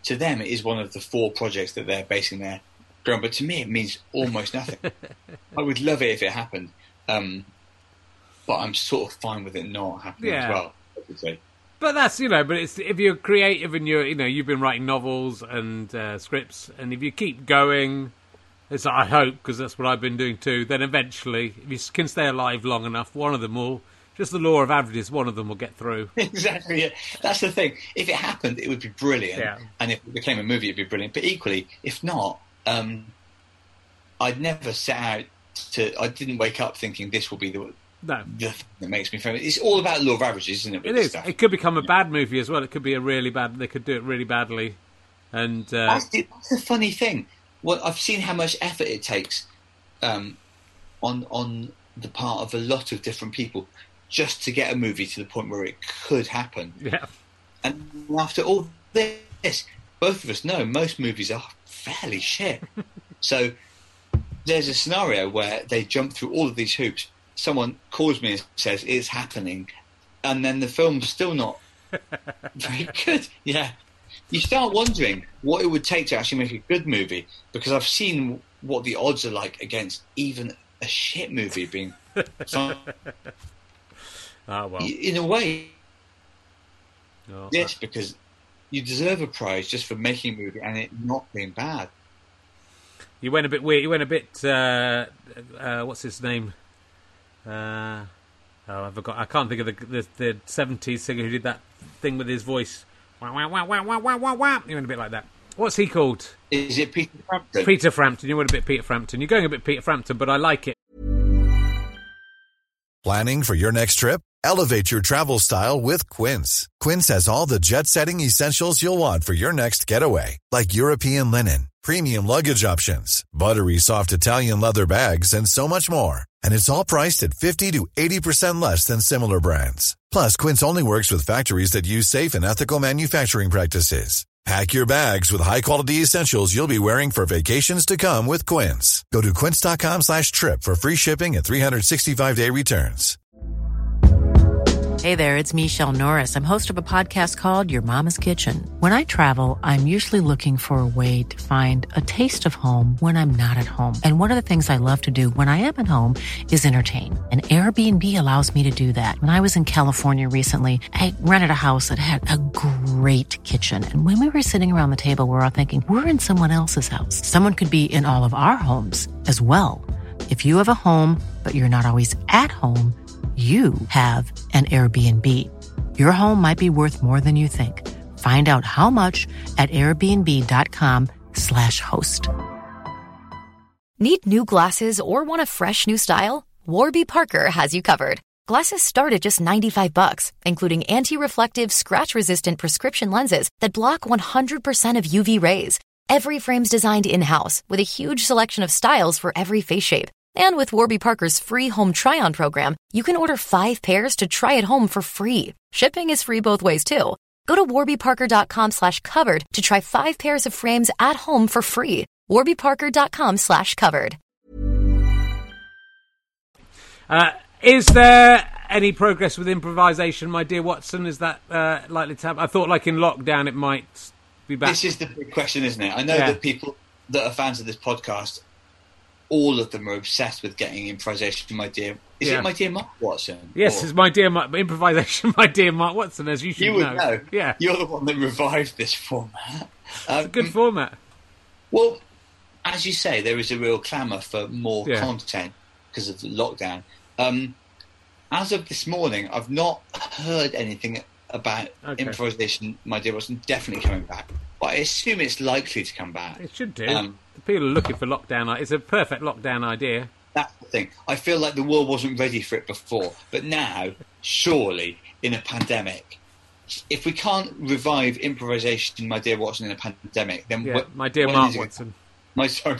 to them it is one of the 4 projects that they're basing their film. But to me, it means almost nothing. I would love it if it happened, but I'm sort of fine with it not happening as well. Obviously. But that's, but it's, if you're creative and you've been writing novels and scripts, and if you keep going, as I hope, because that's what I've been doing too, then eventually, if you can stay alive long enough, one of them will, just the law of averages, one of them will get through. Exactly, yeah. That's the thing. If it happened, it would be brilliant. Yeah. And if it became a movie, it'd be brilliant. But equally, if not, I'd never set out I didn't wake up thinking this will be the thing that makes me famous. It's all about law of averages, isn't it? It is. Stuff. It could become a bad movie as well. It could be they could do it really badly. And that's the funny thing. Well, I've seen how much effort it takes on the part of a lot of different people just to get a movie to the point where it could happen. Yeah. And after all this, both of us know most movies are fairly shit. So there's a scenario where they jump through all of these hoops. Someone calls me and says it's happening, and then the film's still not very good. Yeah. You start wondering what it would take to actually make a good movie, because I've seen what the odds are like against even a shit movie being fun. Well. In a way, yes, because you deserve a prize just for making a movie and it not being bad. You went a bit weird. You went a bit. What's his name? I forgot. I can't think of the 70s singer who did that thing with his voice. Wah, wah, wah, wah, wah, wah, wah. You went a bit like that. What's he called? Is it Peter Frampton? Peter Frampton. You went a bit Peter Frampton. You're going a bit Peter Frampton, but I like it. Planning for your next trip? Elevate your travel style with Quince. Quince has all the jet-setting essentials you'll want for your next getaway, like European linen, premium luggage options, buttery soft Italian leather bags, and so much more. And it's all priced at 50 to 80% less than similar brands. Plus, Quince only works with factories that use safe and ethical manufacturing practices. Pack your bags with high-quality essentials you'll be wearing for vacations to come with Quince. Go to quince.com/trip for free shipping and 365-day returns. Hey there, it's Michelle Norris. I'm host of a podcast called Your Mama's Kitchen. When I travel, I'm usually looking for a way to find a taste of home when I'm not at home. And one of the things I love to do when I am at home is entertain. And Airbnb allows me to do that. When I was in California recently, I rented a house that had a great kitchen. And when we were sitting around the table, we were all thinking, we're in someone else's house. Someone could be in all of our homes as well. If you have a home, but you're not always at home, you have an Airbnb. Your home might be worth more than you think. Find out how much at airbnb.com/host. Need new glasses or want a fresh new style? Warby Parker has you covered. Glasses start at just $95, including anti-reflective, scratch-resistant prescription lenses that block 100% of UV rays. Every frame's designed in-house with a huge selection of styles for every face shape. And with Warby Parker's free home try-on program, you can order 5 pairs to try at home for free. Shipping is free both ways, too. Go to warbyparker.com/covered to try 5 pairs of frames at home for free. warbyparker.com/covered. Is there any progress with improvisation, my dear Watson? Is that likely to happen? I thought, like in lockdown, it might be back. This is the big question, isn't it? I know that people that are fans of this podcast, all of them are obsessed with getting improvisation, my dear. Is it my dear Mark Watson? Yes, it's my dear improvisation, my dear Mark Watson, as you should know. You would know. Yeah. You're the one that revived this format. It's a good format. Well, as you say, there is a real clamour for more content because of the lockdown. As of this morning, I've not heard anything about improvisation, my dear Watson, definitely coming back. But I assume it's likely to come back. It should do. People are looking for lockdown. It's a perfect lockdown idea. That's the thing. I feel like the world wasn't ready for it before. But now, surely, in a pandemic, if we can't revive improvisation, my dear Watson, in a pandemic, then... my dear Mark Watson. Sorry.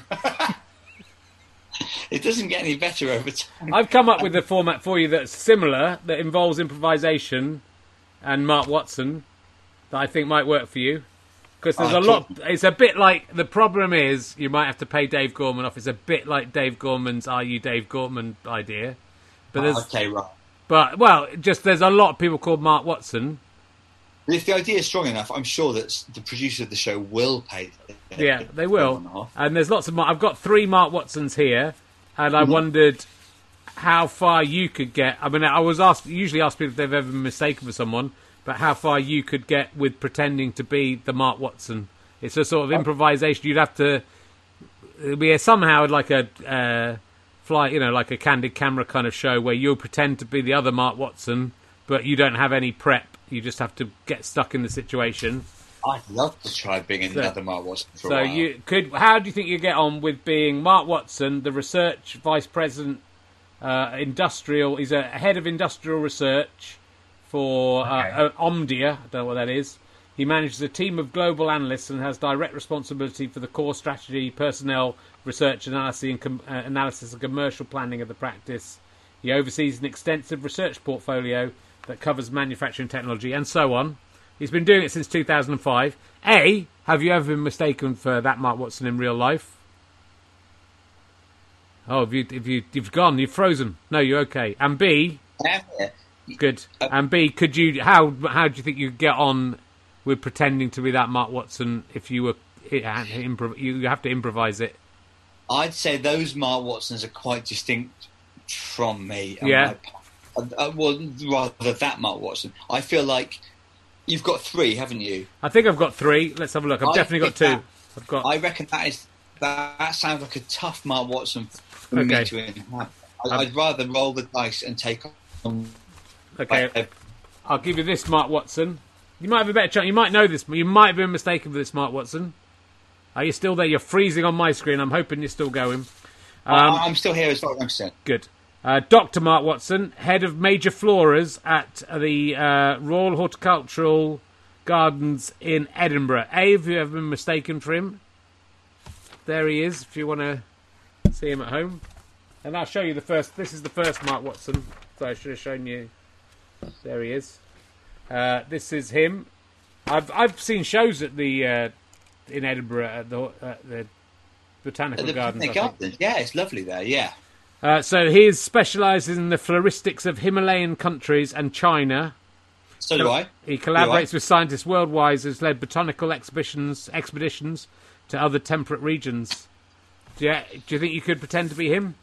It doesn't get any better over time. I've come up with a format for you that's similar, that involves improvisation and Mark Watson, that I think might work for you. Because there's a lot... It's a bit like... The problem is, you might have to pay Dave Gorman off. It's a bit like Dave Gorman's Are You Dave Gorman idea. But there's, okay, right. But, well, just there's a lot of people called Mark Watson. But if the idea is strong enough, I'm sure that the producer of the show will pay. Yeah, they will. And there's lots of. I've got 3 Mark Watsons here, and I wondered how far you could get. I mean, I was usually asked people if they've ever been mistaken for someone, but how far you could get with pretending to be the Mark Watson. It's a sort of improvisation. You'd have to be somehow like a like a candid camera kind of show where you'll pretend to be the other Mark Watson, but you don't have any prep. You just have to get stuck in the situation. I'd love to try being another Mark Watson for a while. you could. How do you think you get on with being Mark Watson, the research vice president, industrial? He's a head of industrial research for Omdia. I don't know what that is. He manages a team of global analysts and has direct responsibility for the core strategy, personnel, research analysis, and commercial planning of the practice. He oversees an extensive research portfolio that covers manufacturing technology and so on. He's been doing it since 2005. A, have you ever been mistaken for that Mark Watson in real life? Oh, you've gone, you've frozen. No, you're okay. And B, good. And B, could you? How do you think you get on with pretending to be that Mark Watson if you were? You have to improvise it. I'd say those Mark Watsons are quite distinct from me. Yeah. Well, rather that Mark Watson. I feel like you've got 3, haven't you? I think I've got 3. Let's have a look. I've definitely got 2. I reckon that sounds like a tough Mark Watson for me to inhabit. I'd rather roll the dice and take on. Okay, I'll give you this Mark Watson. You might have a better chance. You might know this, but you might have been mistaken for this Mark Watson. Are you still there? You're freezing on my screen. I'm hoping you're still going. I'm still here as far as I'm concerned. Good. Dr. Mark Watson, head of major floras at the Royal Horticultural Gardens in Edinburgh. Have you ever been mistaken for him? There he is, if you want to see him at home. And I'll show you the first. This is the first Mark Watson. So I should have shown you. There he is. This is him. I've seen shows at the in Edinburgh at the Botanical Gardens. Yeah, it's lovely there. Yeah. So he specialises in the floristics of Himalayan countries and China. So do I. He collaborates with scientists worldwide, has led botanical expeditions to other temperate regions. Do you think you could pretend to be him?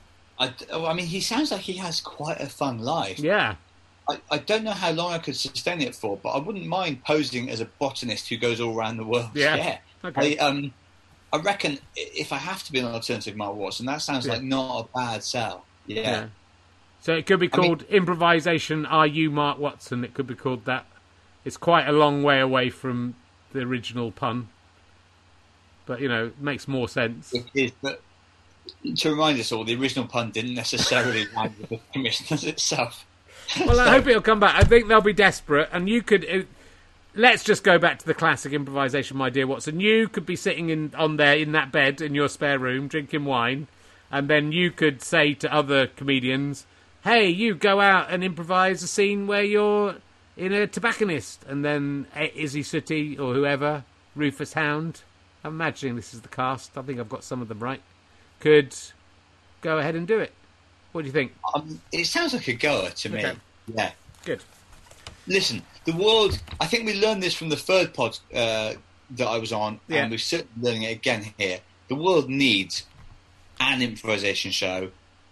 I mean, he sounds like he has quite a fun life. Yeah. I don't know how long I could sustain it for, but I wouldn't mind posing as a botanist who goes all around the world. Yeah. Okay. I reckon if I have to be an alternative Mark Watson, that sounds like not a bad sell. Yeah. So it could be called Improvisation Are You Mark Watson? It could be called that. It's quite a long way away from the original pun. But, it makes more sense. It is, but to remind us all, the original pun didn't necessarily land with the commissioners itself. Well, I hope it'll come back. I think they'll be desperate, and you could... Let's just go back to the classic improvisation, my dear Watson. You could be sitting in that bed in your spare room, drinking wine, and then you could say to other comedians, hey, you go out and improvise a scene where you're in a tobacconist, and then Izzy Sooty or whoever, Rufus Hound, I'm imagining this is the cast, I think I've got some of them right, could go ahead and do it. What do you think? It sounds like a goer to me. Yeah. Good. Listen, the world... I think we learned this from the third pod that I was on, and we're certainly learning it again here. The world needs an improvisation show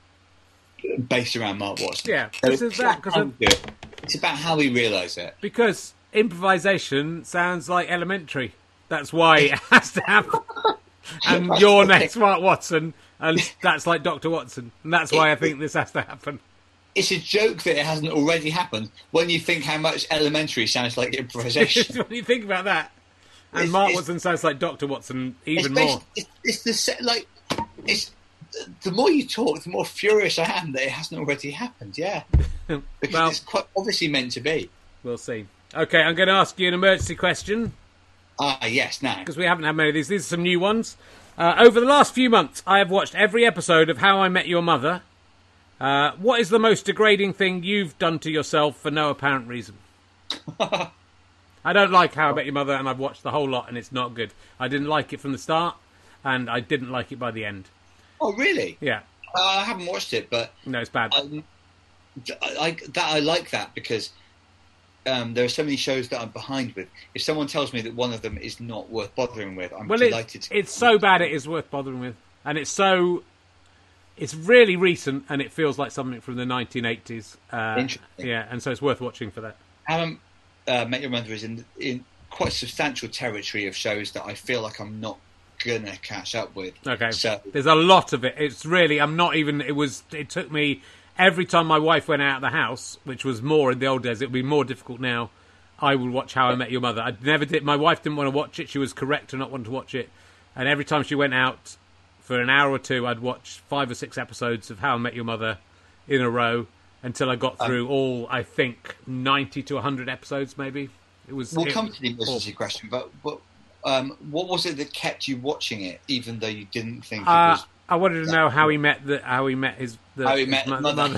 based around Mark Watson. Yeah, this is that. It's about how we realise it. Because improvisation sounds like elementary. That's why it has to happen. And you're next Mark Watson, and that's like Dr. Watson. And that's why I think this has to happen. It's a joke that it hasn't already happened when you think how much elementary sounds like improvisation. When you think about that. And Mark Watson sounds like Dr. Watson even more. The more you talk, the more furious I am that it hasn't already happened, yeah. Because it's quite obviously meant to be. We'll see. Okay, I'm going to ask you an emergency question. Yes, now. Because we haven't had many of these. These are some new ones. Over the last few months, I have watched every episode of How I Met Your Mother. What is the most degrading thing you've done to yourself for no apparent reason? I don't like How I Met Your Mother, and I've watched the whole lot, and it's not good. I didn't like it from the start, and I didn't like it by the end. Oh, really? Yeah. I haven't watched it, but... No, it's bad. I like that because there are so many shows that I'm behind with. If someone tells me that one of them is not worth bothering with, I'm delighted. It's so bad it is worth bothering with, and it's really recent, and it feels like something from the 1980s. Interesting. Yeah, and so it's worth watching for that. How Met Your Mother is in quite substantial territory of shows that I feel like I'm not gonna catch up with. Okay, so there's a lot of it. It's really, it took me, every time my wife went out of the house, which was more in the old days, it would be more difficult now, I would watch How I Met Your Mother. I never did. My wife didn't want to watch it. She was correct to not want to watch it. And every time she went out for an hour or two, I'd watch 5 or 6 episodes of How I Met Your Mother in a row until I got through all, I think, 90 to 100 episodes, maybe. We'll come to the emergency question, but what was it that kept you watching it, even though you didn't think it was... I wanted to know how he met his mother.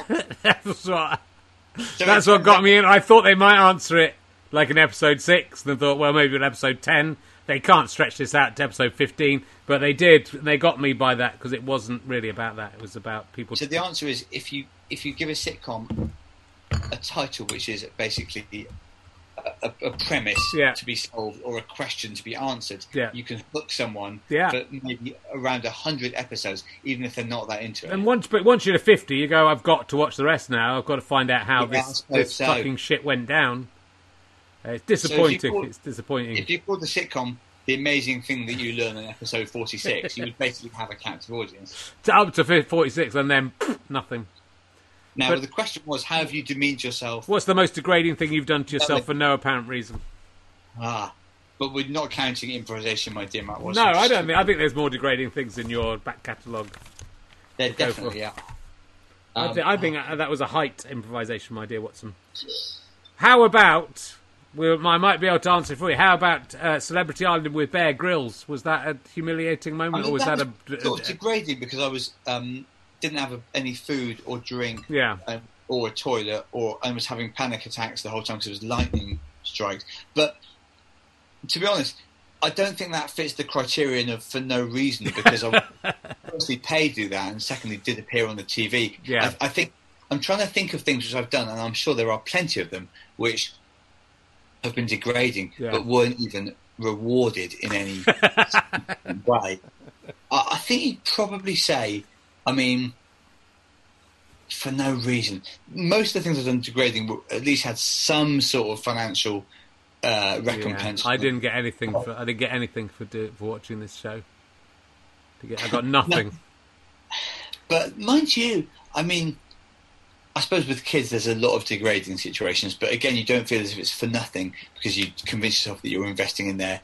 That's what got me in. I thought they might answer it like in episode 6, and I thought, well, maybe in episode 10. They can't stretch this out to episode 15, but they did. They got me by that because it wasn't really about that. It was about people. So the answer is, if you give a sitcom a title which is basically a premise to be solved or a question to be answered, you can hook someone for maybe around 100 episodes, even if they're not that into it. And once you're to 50, you go, I've got to watch the rest now. I've got to find out how this fucking shit went down. It's disappointing. It's disappointing. If you called the sitcom The Amazing Thing That You Learn in episode 46, you would basically have a captive audience. Up to 46 and then nothing. Now, the question was, how have you demeaned yourself? What's the most degrading thing you've done to yourself for no apparent reason? But we're not counting improvisation, my dear Matt Watson. No, I don't think. I think there's more degrading things in your back catalogue. There definitely are. I think that was a height improvisation, my dear Watson. How about... I might be able to answer for you. How about Celebrity Island with Bear Grylls? Was that a humiliating moment, or was that a sort of degrading because I was didn't have any food or drink, or a toilet, and was having panic attacks the whole time because it was lightning strikes. But to be honest, I don't think that fits the criterion of for no reason, because I firstly paid to do that, and secondly did appear on the TV. Yeah. I think I'm trying to think of things which I've done, and I'm sure there are plenty of them which have been degrading, but weren't even rewarded in any way. I think you'd probably say, for no reason. Most of the things I've done degrading at least had some sort of financial recompense. I didn't get anything. I didn't get anything for watching this show. I got nothing. No. But mind you, I suppose with kids there's a lot of degrading situations, but again, you don't feel as if it's for nothing because you convince yourself that you're investing in their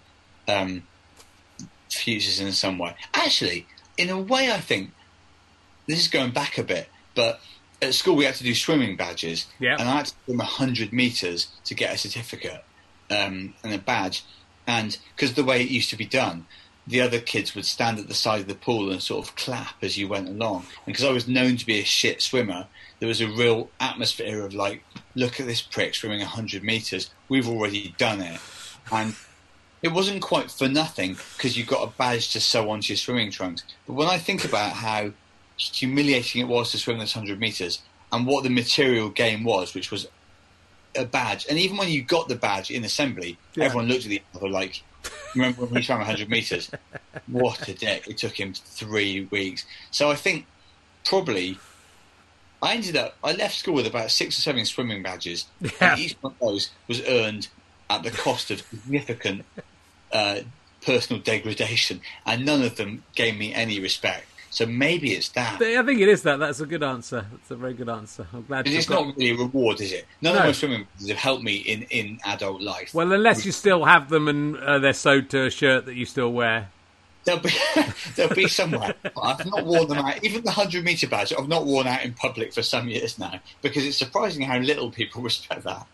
futures in some way. Actually, in a way, I think this is going back a bit, but at school we had to do swimming badges, and I had to swim 100 metres to get a certificate and a badge, and because the way it used to be done, the other kids would stand at the side of the pool and sort of clap as you went along. And because I was known to be a shit swimmer, there was a real atmosphere of like, look at this prick swimming 100 metres. We've already done it. And it wasn't quite for nothing because you got a badge to sew onto your swimming trunks. But when I think about how humiliating it was to swim this 100 metres and what the material game was, which was a badge. And even when you got the badge in assembly, everyone looked at the other like... Remember when he swam 100 metres? What a dick. It took him 3 weeks. So I think probably I left school with about 6 or 7 swimming badges. And each one of those was earned at the cost of significant personal degradation. And none of them gave me any respect. So maybe it's that. I think it is that. That's a good answer. That's a very good answer. I'm glad. It's not really a reward, is it? None of my swimming badges have helped me in adult life. Well, unless you still have them and they're sewed to a shirt that you still wear. They'll be somewhere. I've not worn them out. Even the 100-metre badge, I've not worn out in public for some years now, because it's surprising how little people respect that.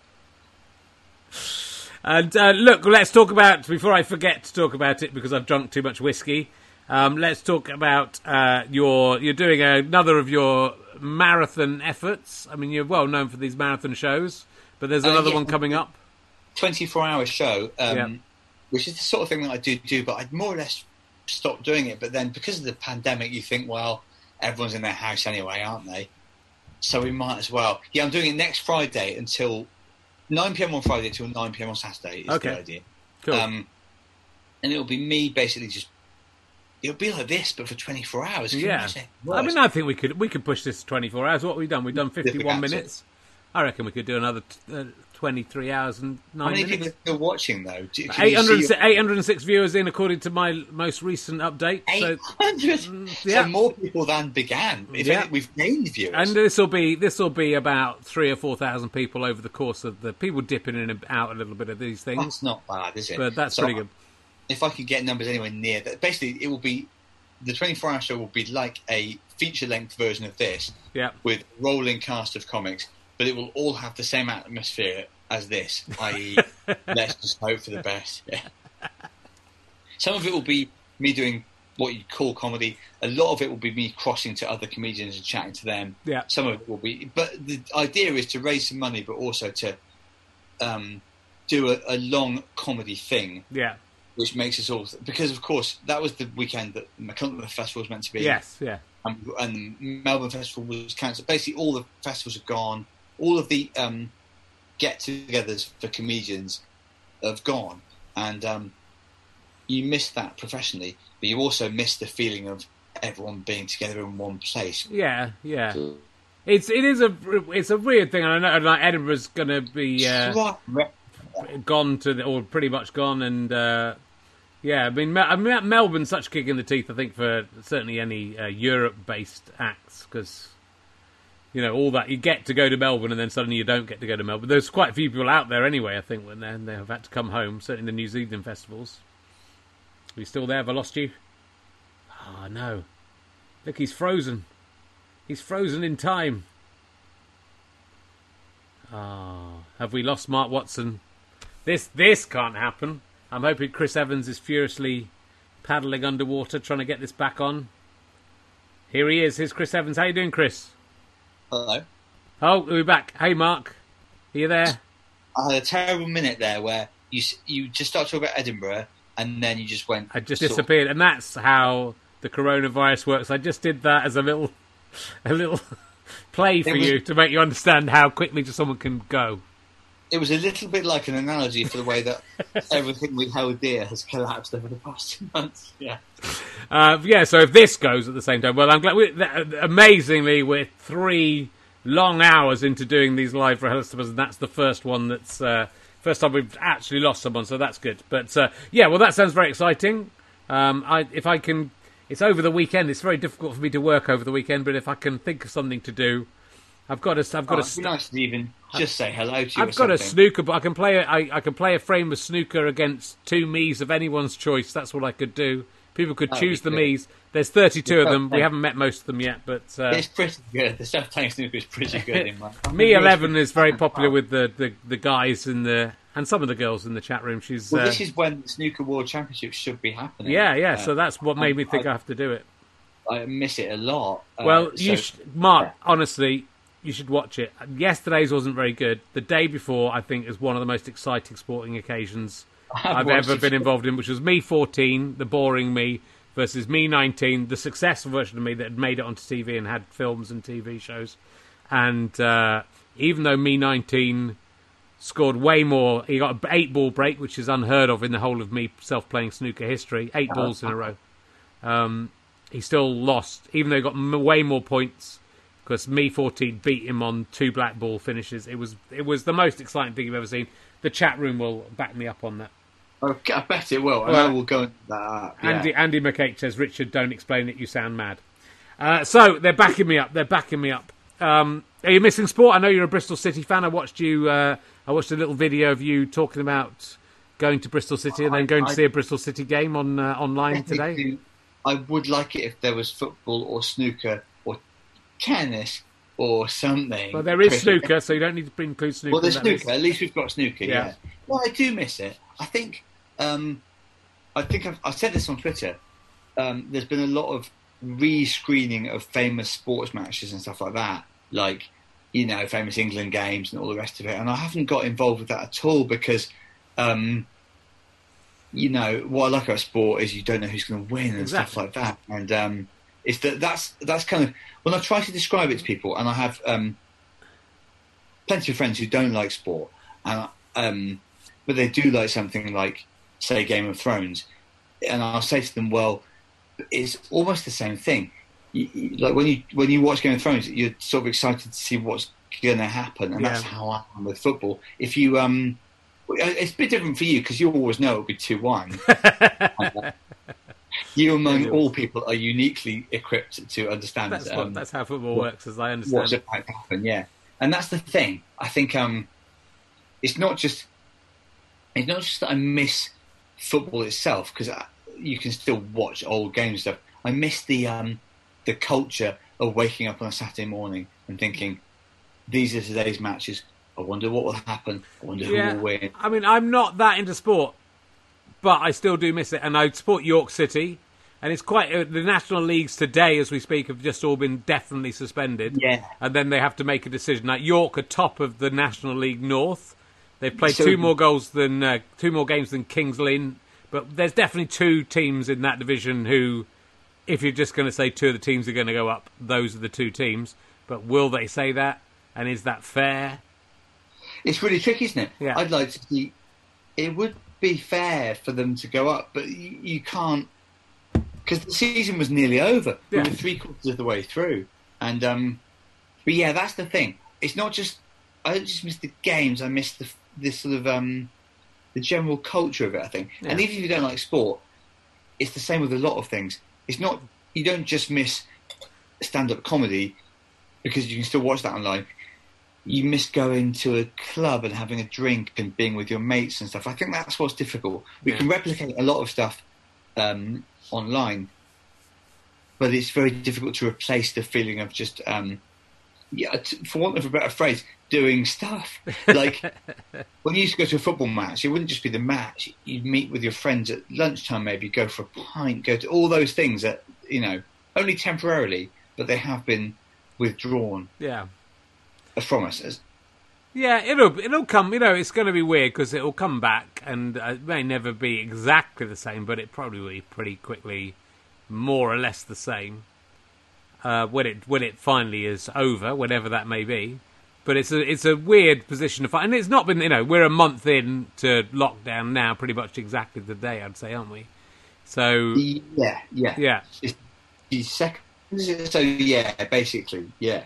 And look, let's talk about, before I forget to talk about it because I've drunk too much whiskey, let's talk about you're doing another of your marathon efforts. You're well known for these marathon shows, but there's another one coming up. 24-hour show, which is the sort of thing that I do, but I'd more or less stopped doing it. But then because of the pandemic, you think, well, everyone's in their house anyway, aren't they? So we might as well. Yeah, I'm doing it next Friday until 9 p.m. on Friday till 9 p.m. on Saturday is the idea. Cool. And it'll be me basically just. It'll be like this, but for 24 hours. Yeah. I mean, I think we could push this to 24 hours. What have we done? We've done 51 minutes. I reckon we could do another 23 hours and 9 minutes. How many people are still watching, though? 806 viewers in, according to my most recent update. 800? So more people than began. We've gained viewers. And this will be about 3,000 or 4,000 people over the course of the people dipping in and out a little bit of these things. That's not bad, is it? But that's pretty good. If I could get numbers anywhere near that, basically it will be the 24-hour show will be like a feature-length version of this, with rolling cast of comics, but it will all have the same atmosphere as this, i.e., let's just hope for the best. Yeah. Some of it will be me doing what you'd call comedy. A lot of it will be me crossing to other comedians and chatting to them. Yeah. Some of it will be, but the idea is to raise some money, but also to do a long comedy thing. Yeah. Which makes us all, because of course that was the weekend that McClunther Festival was meant to be. Yes, yeah. And the Melbourne Festival was cancelled. Basically, all the festivals have gone. All of the get-togethers for comedians have gone, and you miss that professionally, but you also miss the feeling of everyone being together in one place. Yeah, yeah. So, it's a weird thing, and I know like Edinburgh's going to be gone or pretty much gone, and. Yeah, I mean, Melbourne's such a kick in the teeth, I think, for certainly any Europe-based acts, because, you know, all that, you get to go to Melbourne and then suddenly you don't get to go to Melbourne. There's quite a few people out there anyway, I think, when they have had to come home, certainly the New Zealand festivals. Are you still there? Have I lost you? Oh, no. Look, he's frozen. He's frozen in time. Oh, have we lost Mark Watson? This can't happen. I'm hoping Chris Evans is furiously paddling underwater, trying to get this back on. Here he is. Here's Chris Evans. How you doing, Chris? Hello. Oh, we're back. Hey, Mark. Are you there? I had a terrible minute there where you just started talking about Edinburgh, and then you just went... I just disappeared, and that's how the coronavirus works. I just did that as a little play for you to make you understand how quickly just someone can go. It was a little bit like an analogy for the way that everything we held dear has collapsed over the past 2 months. Yeah. So if this goes at the same time, well, I'm glad. Amazingly, we're 3 long hours into doing these live rehearsals, and that's the first one that's first time we've actually lost someone, so that's good. But well, that sounds very exciting. If I can, it's over the weekend. It's very difficult for me to work over the weekend, but if I can think of something to do. I've got it'd be nice to even just say hello to you. I've got a snooker, but I can play a frame of snooker against 2 Mies of anyone's choice. That's what I could do. People could choose the Mies. There's 32 of them. We haven't met most of them yet, but it's pretty good. The self-playing snooker is pretty good. In my Me 11 is very popular with the guys and some of the girls in the chat room. This is when the Snooker World Championships should be happening. Yeah. So that's what made me think I have to do it. I miss it a lot. Well, Mark, honestly. You should watch it. Yesterday's wasn't very good. The day before, I think, is one of the most exciting sporting occasions I've ever been involved in, which was Me 14, the boring me, versus Me 19, the successful version of me that had made it onto TV and had films and TV shows. And even though Me 19 scored way more, he got an 8-ball break, which is unheard of in the whole of me self-playing snooker history, 8 balls in a row. He still lost, even though he got way more points. Because Me 14 beat him on 2 black ball finishes. It was the most exciting thing you've ever seen. The chat room will back me up on that. Okay, I bet it will. And I will go into that. Yeah. Andy McCake says, Richard, don't explain it, you sound mad. So they're backing me up. Are you missing sport? I know you're a Bristol City fan. I watched a little video of you talking about going to Bristol City and then going to see a Bristol City game online today. I would like it if there was football or snooker or tennis or something. Well, there is snooker, so you don't need to include snooker. Well, there's snooker. At least we've got snooker, yeah. Well, I do miss it. I think I've said this on Twitter. There's been a lot of re-screening of famous sports matches and stuff like that, like, you know, famous England games and all the rest of it. And I haven't got involved with that at all because, you know, what I like about sport is you don't know who's going to win and stuff like that. And it's that's kind of, when I try to describe it to people, and I have plenty of friends who don't like sport, and but they do like something like, say, Game of Thrones, and I'll say to them, well, it's almost the same thing. Like when you watch Game of Thrones, you're sort of excited to see what's going to happen, and that's how I am with football. If you it's a bit different for you because you always know it'll be 2-1. You, among all people, are uniquely equipped to understand. That's how football works, as I understand. What's about to happen? Yeah, and that's the thing. I think it's not just that I miss football itself, because you can still watch old games and stuff. I miss the culture of waking up on a Saturday morning and thinking, these are today's matches. I wonder what will happen. I wonder who will win. I mean, I'm not that into sport, but I still do miss it. And I support York City. And it's quite... the National Leagues today, as we speak, have just all been definitely suspended. Yeah. And then they have to make a decision. Like, York are top of the National League North. They've played two more games than Kings Lynn. But there's definitely two teams in that division who, if you're just going to say two of the teams are going to go up, those are the two teams. But will they say that? And is that fair? It's really tricky, isn't it? Yeah. I'd like to see... It would be fair for them to go up, but you can't... Because the season was nearly over. Yeah. We were 3/4 of the way through. And, but yeah, that's the thing. It's not just... I don't just miss the games, I miss this sort of... the general culture of it, I think. Yeah. And even if you don't like sport, it's the same with a lot of things. It's not... You don't just miss stand-up comedy because you can still watch that online. You miss going to a club and having a drink and being with your mates and stuff. I think that's what's difficult. We can replicate a lot of stuff online, but it's very difficult to replace the feeling of just, for want of a better phrase, doing stuff. Like, when you used to go to a football match, it wouldn't just be the match. You'd meet with your friends at lunchtime, maybe go for a pint, go to all those things that, only temporarily, but they have been withdrawn. Yeah. From us. Yeah, it'll come. It's going to be weird because it'll come back, and it may never be exactly the same, but it probably will be pretty quickly, more or less the same. When it finally is over, whatever that may be. But it's a weird position to find, and it's not been. We're a month in to lockdown now, pretty much exactly the day, I'd say, aren't we? So yeah. It's the second. So yeah, basically, yeah.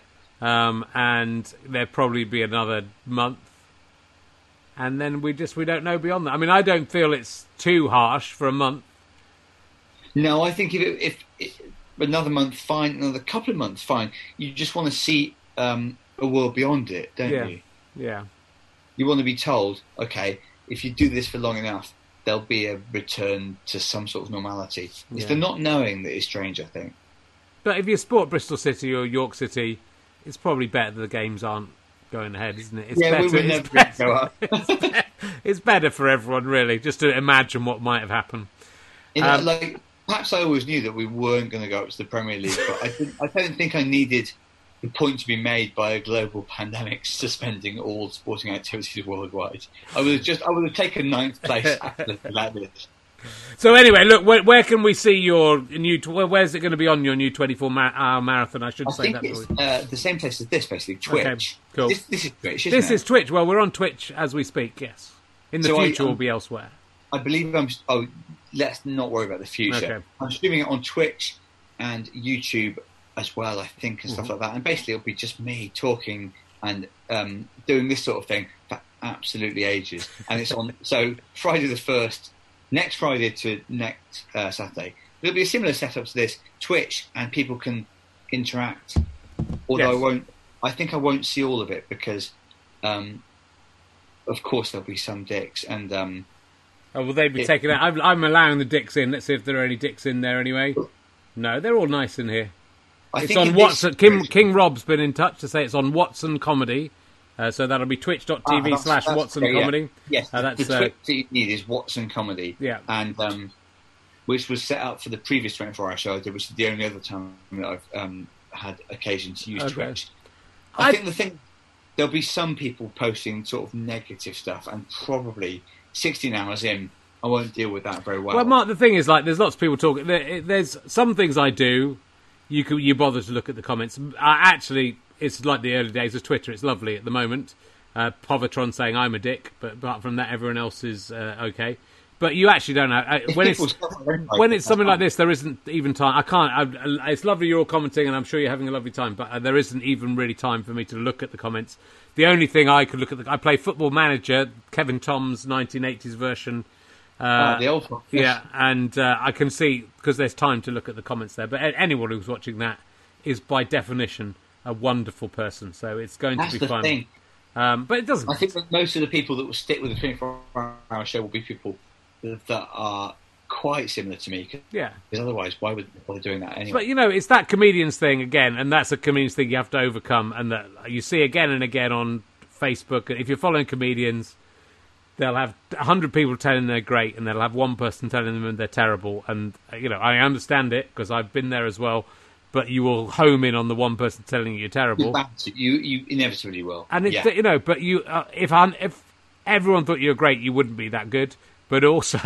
And there'll probably be another month, and then we don't know beyond that. I mean, I don't feel it's too harsh for a month. No, I think if another month, fine. Another couple of months, fine. You just want to see a world beyond it, don't you? Yeah. You want to be told, okay, if you do this for long enough, there'll be a return to some sort of normality. It's the not knowing that is strange, I think. But if you support Bristol City or York City, it's probably better that the games aren't going ahead, isn't it? We would never go up. It's better for everyone, really, just to imagine what might have happened. Perhaps I always knew that we weren't going to go up to the Premier League, but I don't think I needed the point to be made by a global pandemic suspending all sporting activities worldwide. I would have taken 9th place after that. So anyway, look, where can we see your new... Where's it going to be on your new 24-hour marathon? I should say that. I think it's the same place as this, basically, Twitch. Okay, cool. This is Twitch, This is Twitch. Well, we're on Twitch as we speak, yes. In the future, we'll be elsewhere. I believe let's not worry about the future. Okay. I'm streaming it on Twitch and YouTube as well, I think, and stuff like that. And basically, it'll be just me talking and doing this sort of thing for absolutely ages. And it's on... So, Friday the 1st... Next Friday to next Saturday. It'll be a similar setup to this, Twitch, and people can interact. Although I think I won't see all of it because, of course, there'll be some dicks. And will they be taken out? I'm allowing the dicks in. Let's see if there are any dicks in there anyway. No, they're all nice in here. It's on Watson. King Rob's been in touch to say it's on Watson Comedy. So that'll be twitch.tv/Watson Comedy. Yes, the Twitch that you need is Watson Comedy. Yeah. And which was set up for the previous 24-hour show I did, which is the only other time that I've had occasion to use Twitch. I think there'll be some people posting sort of negative stuff, and probably 16 hours in, I won't deal with that very well. Well, Mark, the thing is, there's lots of people talking. There's some things I do. You bother to look at the comments. Actually, it's like the early days of Twitter. It's lovely at the moment. Povatron saying I'm a dick, but apart from that, everyone else is okay. But you actually don't know when it's something like this. There isn't even time. I can't. It's lovely you're all commenting, and I'm sure you're having a lovely time. But there isn't even really time for me to look at the comments. The only thing I could look at, I play Football Manager, Kevin Tom's 1980s version. The old one. Yeah, and I can see because there's time to look at the comments there. But anyone who's watching that is by definition a wonderful person. So it's going to be fun. Thing. But it doesn't. I think that most of the people that will stick with the 24-hour show will be people that are quite similar to me. Yeah. Because otherwise, why would they bother doing that anyway? But, it's that comedians thing again, and that's a comedians thing you have to overcome, and that you see again and again on Facebook. If you're following comedians, they'll have 100 people telling them they're great, and they'll have one person telling them they're terrible. And, I understand it, because I've been there as well, but you will home in on the one person telling you you're terrible. You inevitably will. And, it's, but if everyone thought you were great, you wouldn't be that good. But also,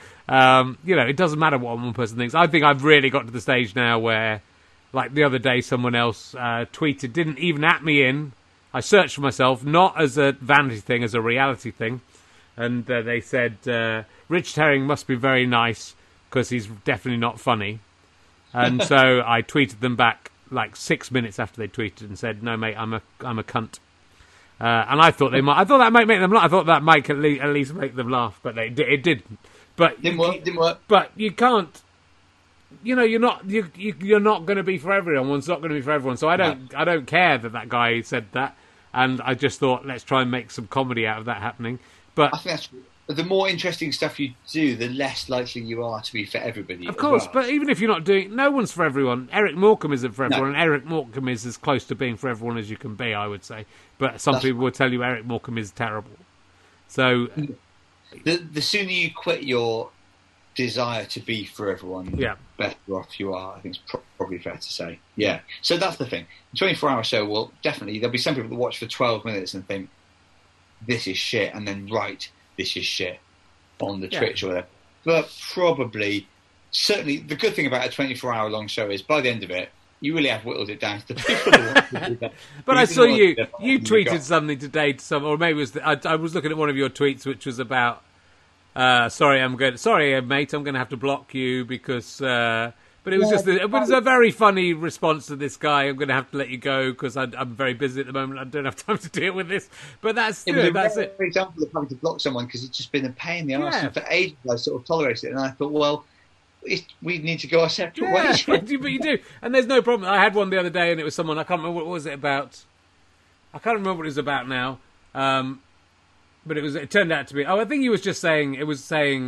it doesn't matter what one person thinks. I think I've really got to the stage now where, like the other day, someone else tweeted, didn't even at me in. I searched for myself, not as a vanity thing, as a reality thing. And they said, Richard Herring must be very nice because he's definitely not funny. And so I tweeted them back like 6 minutes after they tweeted and said, no, mate, I'm a cunt. And I thought I thought that might make them laugh. I thought that might at least make them laugh, but it didn't. But didn't work. But you can't. You're not going to be for everyone. One's not going to be for everyone. So I don't care that guy said that. And I just thought, let's try and make some comedy out of that happening. But I think that's the more interesting stuff you do, the less likely you are to be for everybody. Of course, but even if you're not doing, no one's for everyone. Eric Morecambe isn't for everyone, and Eric Morecambe is as close to being for everyone as you can be, I would say. But some people will tell you Eric Morecambe is terrible. So the sooner you quit your desire to be for everyone, the better off you are. I think it's probably fair to say. Yeah. So that's the thing. The 24-hour show will definitely. There'll be some people that watch for 12 minutes and think this is shit, and then write this is shit on the Twitch or whatever. But certainly, the good thing about a 24-hour long show is by the end of it, you really have whittled it down to the people that want to do that. But I saw you tweeted something today to someone, or maybe it was I was looking at one of your tweets, which was about sorry, mate, I'm going to have to block you because. But it was it was a very funny response to this guy. I'm going to have to let you go because I'm very busy at the moment. I don't have time to deal with this. But that's it. For example, of having to block someone because it's just been a pain in the arse. And for ages, I sort of tolerated it, and I thought, well, we need to go our separate ways. But you do, and there's no problem. I had one the other day, and it was someone I can't remember what was it about. I can't remember what it was about now. But it turned out to be. Oh, I think he was just saying. It was saying.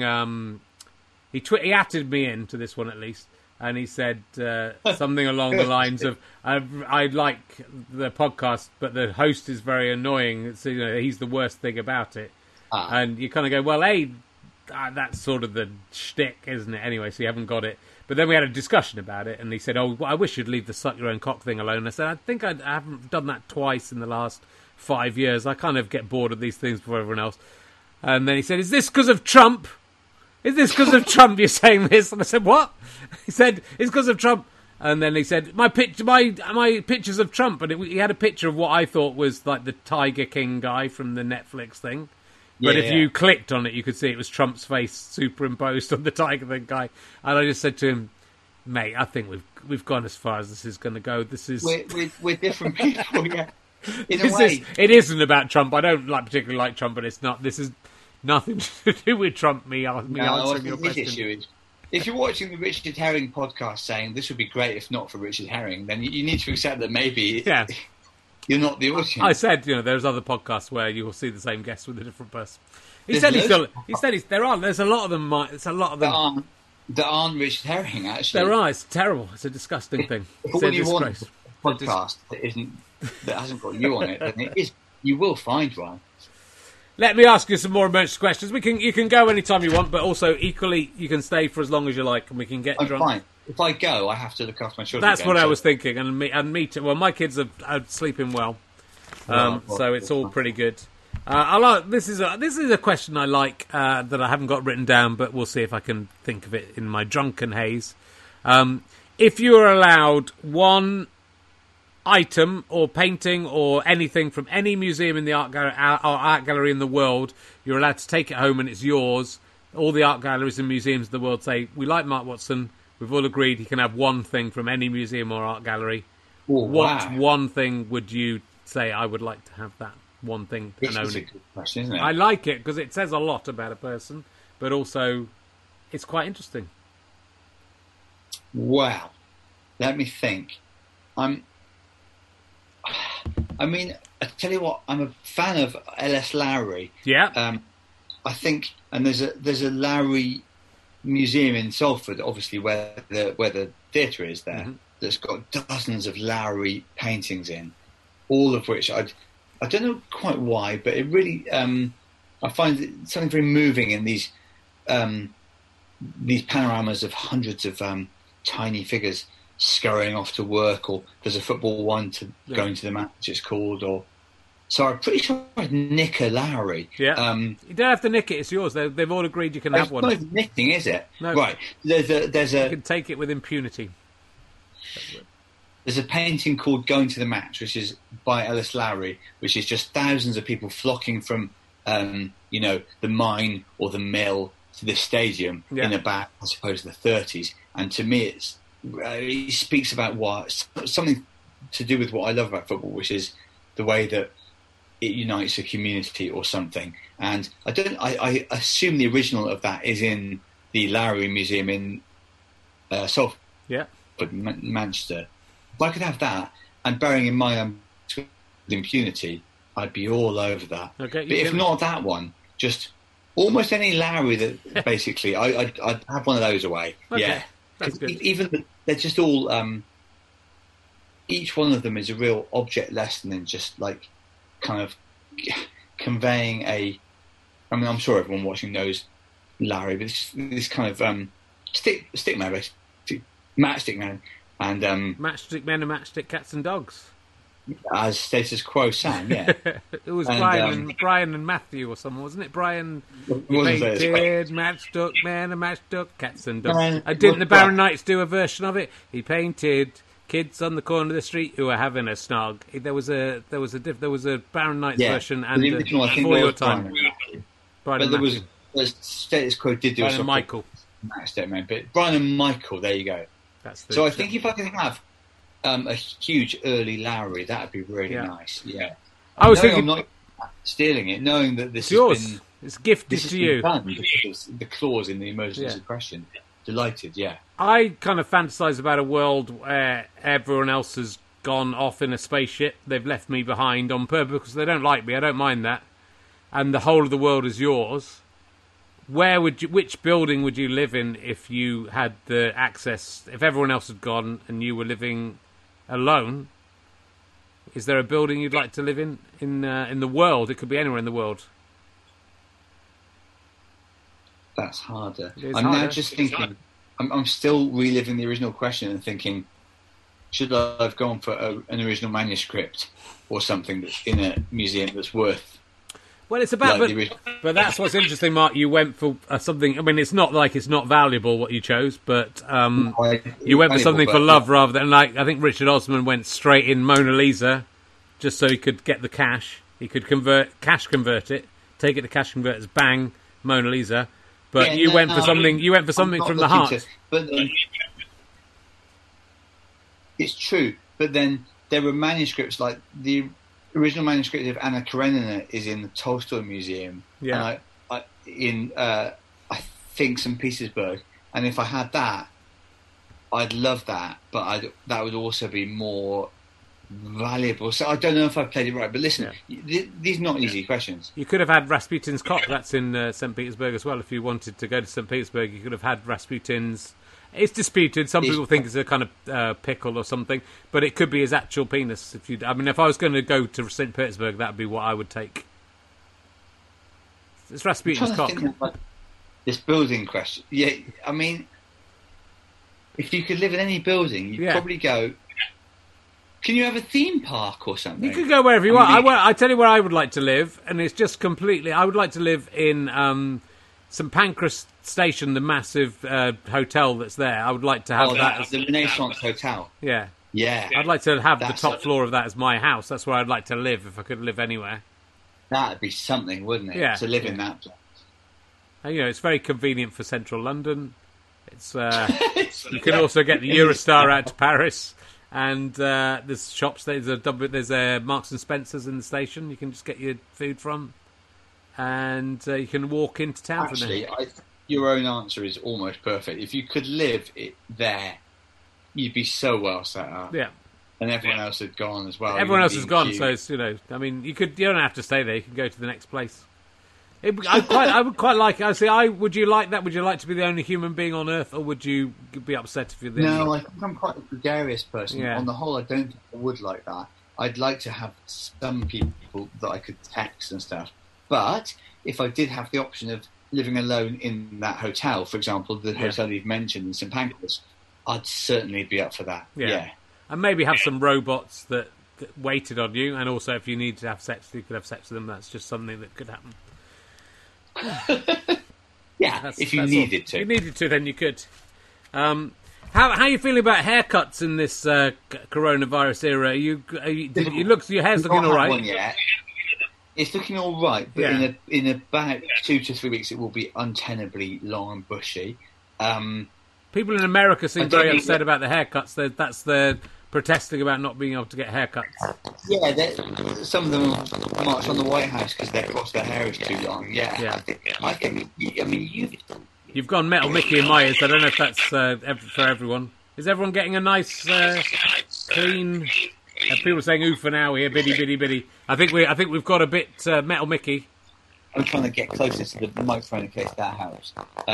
He atted me in to this one at least. And he said something along the lines of, I like the podcast, but the host is very annoying. So, he's the worst thing about it. And you kind of go, well, that's sort of the shtick, isn't it? Anyway, so you haven't got it. But then we had a discussion about it, and he said, oh, well, I wish you'd leave the suck your own cock thing alone. And I said, I think I haven't done that twice in the last 5 years. I kind of get bored of these things before everyone else. And then he said, is this because of Trump? Is this because of Trump you're saying this? And I said, what? He said, it's because of Trump. And then he said, my pictures of Trump. And he had a picture of what I thought was like the Tiger King guy from the Netflix thing. But if you clicked on it, you could see it was Trump's face superimposed on the Tiger King guy. And I just said to him, mate, I think we've gone as far as this is going to go. This is we're different people, yeah. In a way. It isn't about Trump. I don't particularly like Trump, but it's not. This is nothing to do with Trump, me answering your question. Issue is, if you're watching the Richard Herring podcast saying this would be great if not for Richard Herring, then you need to accept that maybe you're not the audience. I said, there's other podcasts where you will see the same guest with a different person. There's a lot of them. It's a lot of them that aren't Richard Herring. Actually, there are. It's terrible. It's a disgusting thing. It's when you want a podcast that hasn't got you on it, then it is. You will find one. Let me ask you some more emergency questions. You can go anytime you want, but also equally you can stay for as long as you like, and we can get drunk. Fine. If I go, I have to look after my children. That's what I was thinking, and me too. Well, my kids are sleeping well, so it's all pretty good. This is a question I like that I haven't got written down, but we'll see if I can think of it in my drunken haze. If you were allowed one item or painting or anything from any museum in the art gallery in the world, you're allowed to take it home and it's yours. All the art galleries and museums of the world say, we like Mark Watson. We've all agreed he can have one thing from any museum or art gallery. Oh, what wow. one thing would you say, I would like to have that one thing and own It's a it? good question, isn't it? I like it because it says a lot about a person, but also it's quite interesting. Wow. Let me think. I tell you what, I'm a fan of L.S. Lowry. Yeah. I think, and there's a Lowry museum in Salford, obviously where the theatre is there, that's got dozens of Lowry paintings in, all of which I don't know quite why, but it really I find something very moving in these panoramas of hundreds of tiny figures scurrying off to work, or there's a football one going to the match, it's called, or. So I'm pretty sure I'd nick a Lowry. Yeah. You don't have to nick it, it's yours. They've all agreed you can have one. It's not even nicking, is it? No. Right. There's You can take it with impunity. There's a painting called Going to the Match, which is by L.S. Lowry, which is just thousands of people flocking from, the mine or the mill to this stadium in about, I suppose, the 30s. And to me, it speaks about something to do with what I love about football, which is the way that it unites a community or something. And I assume the original of that is in the Lowry Museum in Salford, Manchester. If I could have that, and bearing in mind I'm with impunity, I'd be all over that. Okay, but if not that one, just almost any Lowry that basically, I'd have one of those away. Okay, yeah, that's good. Even they're just all. Each one of them is a real object lesson in just like kind of conveying a. I mean, I'm sure everyone watching knows Larry, but it's this kind of stick man, basically, matchstick man, and Matchstick men and matchstick cats and dogs. As Status Quo sang, yeah. It was And, Brian and Matthew or someone, wasn't it? Brian wasn't painted matchstick men and matchstick cats and dogs. Didn't the Barron Knights do a version of it? He painted kids on the corner of the street who were having a snog. There was a Barron Knights version and the original, I think, For Your was Time. Brian but there was Status Quo did do Brian and Michael. Matchstick man, but Brian and Michael, there you go. So I think if I could have a huge early Lowry, that would be really nice. Yeah, I was thinking, I'm not stealing it, knowing that this is yours. Been, it's gifted to you. Done because the clause in the emergency question. Delighted, yeah. I kind of fantasize about a world where everyone else has gone off in a spaceship. They've left me behind on purpose because they don't like me. I don't mind that. And the whole of the world is yours. Which building would you live in if you had the access? If everyone else had gone and you were living alone, is there a building you'd like to live in the world? It could be anywhere in the world. That's harder. I'm now just thinking. I'm still reliving the original question and thinking, should I have gone for an original manuscript or something that's in a museum that's worth? Well, it's about, but that's what's interesting, Mark. You went for something. I mean, it's not like it's not valuable what you chose, but you went for something for love rather than like. I think Richard Osman went straight in Mona Lisa, just so he could get the cash. He could convert it, take it to cash converters, bang, Mona Lisa. But you went for something. You went for something from the heart. But it's true. But then there were manuscripts like the original manuscript of Anna Karenina is in the Tolstoy Museum. Yeah. And I think St. Petersburg. And if I had that, I'd love that. But that would also be more valuable. So I don't know if I played it right. But listen, these are not easy questions. You could have had Rasputin's cock. That's in St. Petersburg as well. If you wanted to go to St. Petersburg, you could have had Rasputin's. It's disputed. Some people think it's a kind of pickle or something, but it could be his actual penis. If I was going to go to St. Petersburg, that would be what I would take. It's Rasputin's cock. This building question. Yeah, I mean, if you could live in any building, you'd probably go. Can you have a theme park or something? You could go wherever you want. I tell you where I would like to live, and it's just completely. I would like to live in St Pancras Station, the massive hotel that's there. I would like to have that. The Renaissance Hotel. Yeah, Yeah. I'd like to have the That's top floor of that as my house. That's where I'd like to live if I could live anywhere. That'd be something, wouldn't it? Yeah. To live in that place. And, it's very convenient for central London. It's you can also get the Eurostar out to Paris, and there's shops. There's a Marks and Spencers in the station. You can just get your food from, and you can walk into town from there. Actually, your own answer is almost perfect. If you could live there, you'd be so well set up. Yeah. And everyone else had gone as well. Everyone else has gone, so it's, I mean, you don't have to stay there. You can go to the next place. I would quite like it. I say, would you like that? Would you like to be the only human being on Earth, or would you be upset if you're the only? No, I think I'm quite a gregarious person. Yeah. On the whole, I don't think I would like that. I'd like to have some people that I could text and stuff. But if I did have the option of living alone in that hotel, for example, the hotel you've mentioned in St Pancras, I'd certainly be up for that. Yeah. And maybe have some robots that waited on you, and also if you need to have sex, you could have sex with them. That's just something that could happen. Yeah, if you needed to. If you needed to, then you could. How are you feeling about haircuts in this coronavirus era? Your hair's looking all right. One yet. It's looking all right, but in about 2 to 3 weeks, it will be untenably long and bushy. People in America seem very upset about the haircuts. They're protesting about not being able to get haircuts. Yeah, some of them march on the White House because their hair is too long. Yeah. You've gone Metal Mickey in my ears. I don't know if that's for everyone. Is everyone getting a nice, clean? People are saying "ooh" for now here, biddy biddy biddy. I think we've got a bit Metal Mickey. I'm trying to get closer to the microphone in case that helps.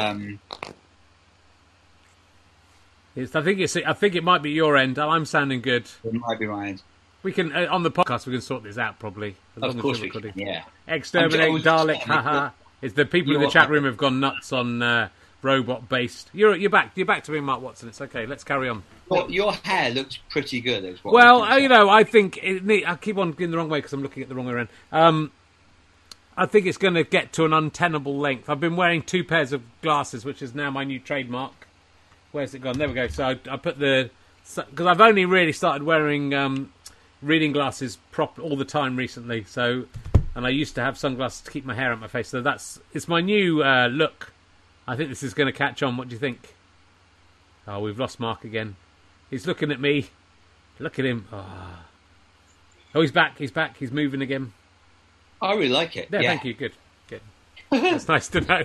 I think it might be your end. I'm sounding good. It might be my end. We can on the podcast. We can sort this out probably. Of course we can. Yeah. Exterminate Dalek. Haha. It's the people in the chat room have gone nuts on robot based. You're back. You're back to being Mark Watson. It's okay. Let's carry on. Well, your hair looks pretty good. I think I keep on going the wrong way because I'm looking at the wrong way around. I think it's going to get to an untenable length. I've been wearing 2 pairs of glasses, which is now my new trademark. Where's it gone? There we go. So I put because I've only really started wearing reading glasses all the time recently. So, and I used to have sunglasses to keep my hair out my face. So it's my new look. I think this is going to catch on. What do you think? Oh, we've lost Mark again. He's looking at me. Look at him. Oh, he's back. He's back. He's moving again. I really like it. Yeah, thank you. Good. That's nice to know.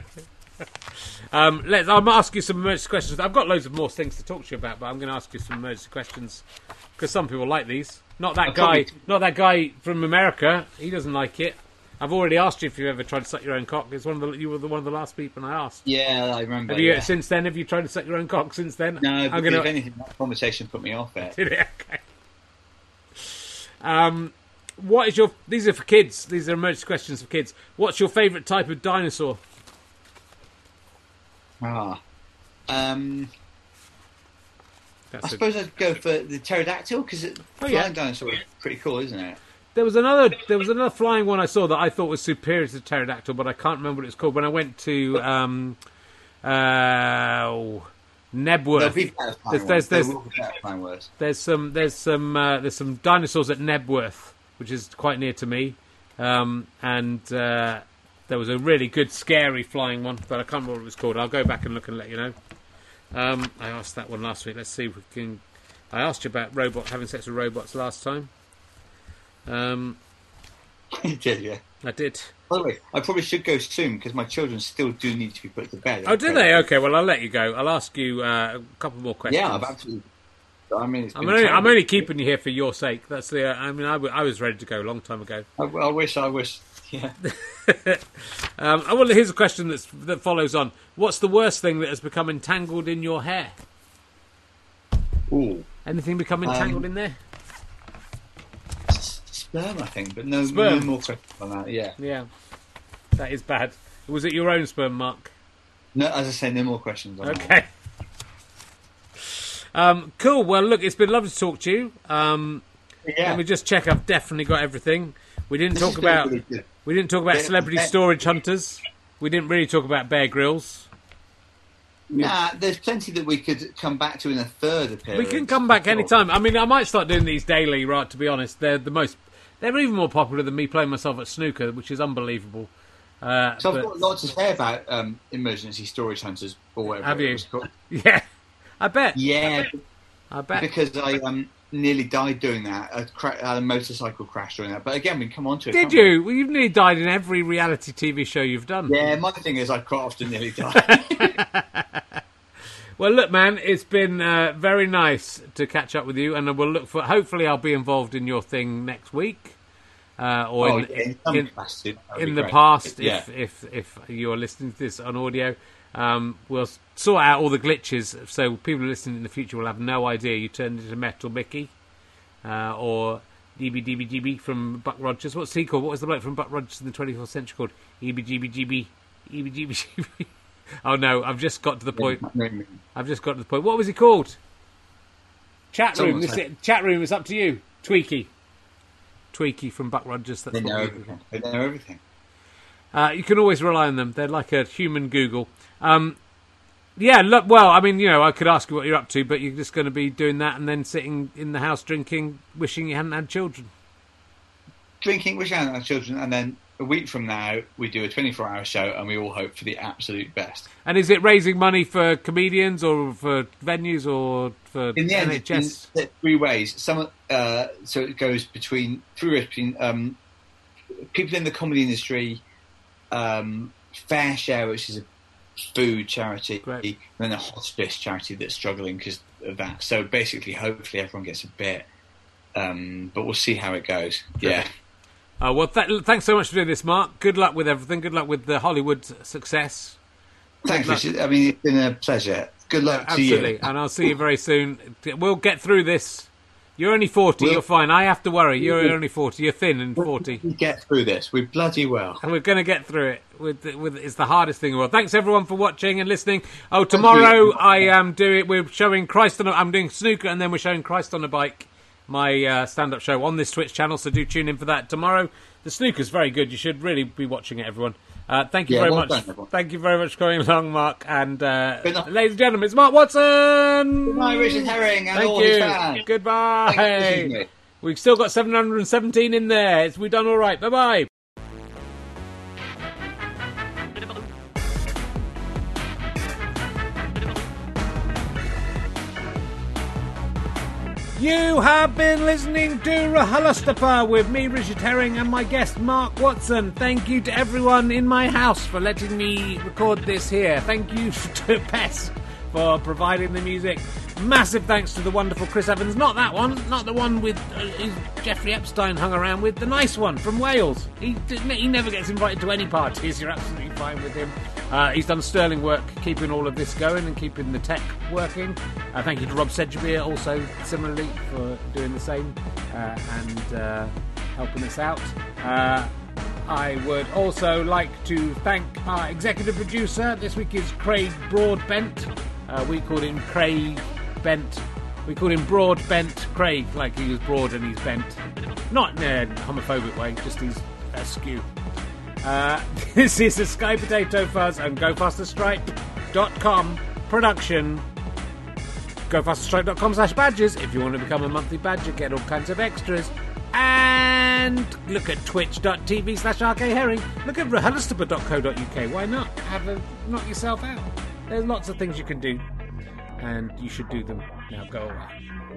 I'll ask you some emergency questions. I've got loads of more things to talk to you about, but I'm going to ask you some emergency questions because some people like these. Not that guy from America. He doesn't like it. I've already asked you if you ever tried to suck your own cock. You were one of the last people I asked. Yeah, I remember. Since then? Have you tried to suck your own cock since then? No, if anything, that conversation put me off it. Did it? Okay. What is These are for kids. These are emergency questions for kids. What's your favourite type of dinosaur? I suppose I'd go for the pterodactyl because flying dinosaur is pretty cool, isn't it? There was another flying one I saw that I thought was superior to the pterodactyl, but I can't remember what it's called. When I went to Nebworth, there's some dinosaurs at Nebworth, which is quite near to me, and there was a really good, scary flying one, but I can't remember what it was called. I'll go back and look and let you know. I asked that one last week. Let's see if we can. I asked you about having sex with robots last time. You did, yeah. I did. By the way, I probably should go soon because my children still do need to be put to bed. Oh, do they? Okay, well, I'll let you go. I'll ask you a couple more questions. Yeah, I've absolutely. I'm only keeping you here for your sake. That's the. I was ready to go a long time ago. I wish. Yeah. Well, here's a question that follows on. What's the worst thing that has become entangled in your hair? Ooh. Anything become entangled in there? Sperm, I think, but no more questions on that. Yeah. Yeah. That is bad. Was it your own sperm, Mark? No, as I say, no more questions on that. Okay. Cool. Well, look, it's been lovely to talk to you. Let me just check. I've definitely got everything. We didn't talk about celebrity storage hunters. We didn't really talk about Bear Grylls. Nah, there's plenty that we could come back to in a third appearance. We can come back anytime. I mean, I might start doing these daily, right, to be honest. They're even more popular than me playing myself at snooker, which is unbelievable. So I've got lots to say about emergency storage hunters, or whatever Have it you? was called. Yeah, I bet. Yeah, I bet. because I nearly died doing that. I had a motorcycle crash doing that. But again, we can come on to it. Did you? Well, you've nearly died in every reality TV show you've done. Yeah, my thing is I quite often nearly die. Well, look, man, it's been very nice to catch up with you, and we'll look for. Hopefully, I'll be involved in your thing next week, or in the past. Yeah. If you're listening to this on audio, we'll sort out all the glitches, so people listening in the future will have no idea you turned into Metal Mickey, or DBDBGB from Buck Rogers. What's he called? What was the bloke from Buck Rogers in the 24th century called? EBGBGB. Oh no, I've just got to the point. What was he called? Chat room. Chat room. It's up to you. Tweaky from Buck Rogers. They know everything. They know everything. You can always rely on them. They're like a human Google. Yeah. Look. Well, I mean, I could ask you what you're up to, but you're just going to be doing that and then sitting in the house drinking, wishing you hadn't had children. Wishing I hadn't had children, and then a week from now, we do a 24-hour show, and we all hope for the absolute best. And is it raising money for comedians or for venues or for in the NHS? In three ways. So it goes between people in the comedy industry, Fair Share, which is a food charity, Great. and then a hospice charity that's struggling because of that. So basically, hopefully, everyone gets a bit, but we'll see how it goes. Yeah. Well, thanks so much for doing this, Mark. Good luck with everything. Good luck with the Hollywood success. Thanks, Richard. I mean, it's been a pleasure. Good luck to you. Absolutely, and I'll see you very soon. We'll get through this. You're only 40, you're fine. I have to worry. You're only 40. You're thin and 40. We get through this. We bloody well. And we're going to get through it. It's the hardest thing in the world. Thanks, everyone, for watching and listening. Oh, tomorrow we're showing I'm doing snooker, and then we're showing Christ on a Bike, my stand-up show on this Twitch channel, so do tune in for that tomorrow. The snooker's very good. You should really be watching it, everyone. Thank you very much. Thank you very much for coming along, Mark. And ladies and gentlemen, it's Mark Watson. Goodbye, Richard Herring, and Thank all you. his fans. Goodbye. Thank you. We've still got 717 in there. We've done all right. Bye-bye. You have been listening to RHLSTP with me, Richard Herring, and my guest, Mark Watson. Thank you to everyone in my house for letting me record this here. Thank you to Pess for providing the music. Massive thanks to the wonderful Chris Evans. Not that one, not the one with Jeffrey Epstein hung around with, the nice one from Wales. He never gets invited to any parties. You're absolutely fine with him. He's done sterling work keeping all of this going and keeping the tech working. Thank you to Rob Sedgbeer also similarly for doing the same and helping us out. I would also like to thank our executive producer. This week is Craig Broadbent. We called him Craig Bent. We called him Broadbent Craig, like he was broad and he's bent. Not in a homophobic way, just he's askew. This is a Sky Potato Fuzz and GoFasterStripe.com production. GoFasterStripe.com/badges if you want to become a monthly badger, get all kinds of extras. And look at twitch.tv/RKHerring. Look at RHLSTP.co.uk. Why not? Knock yourself out. There's lots of things you can do, and you should do them. Now go away.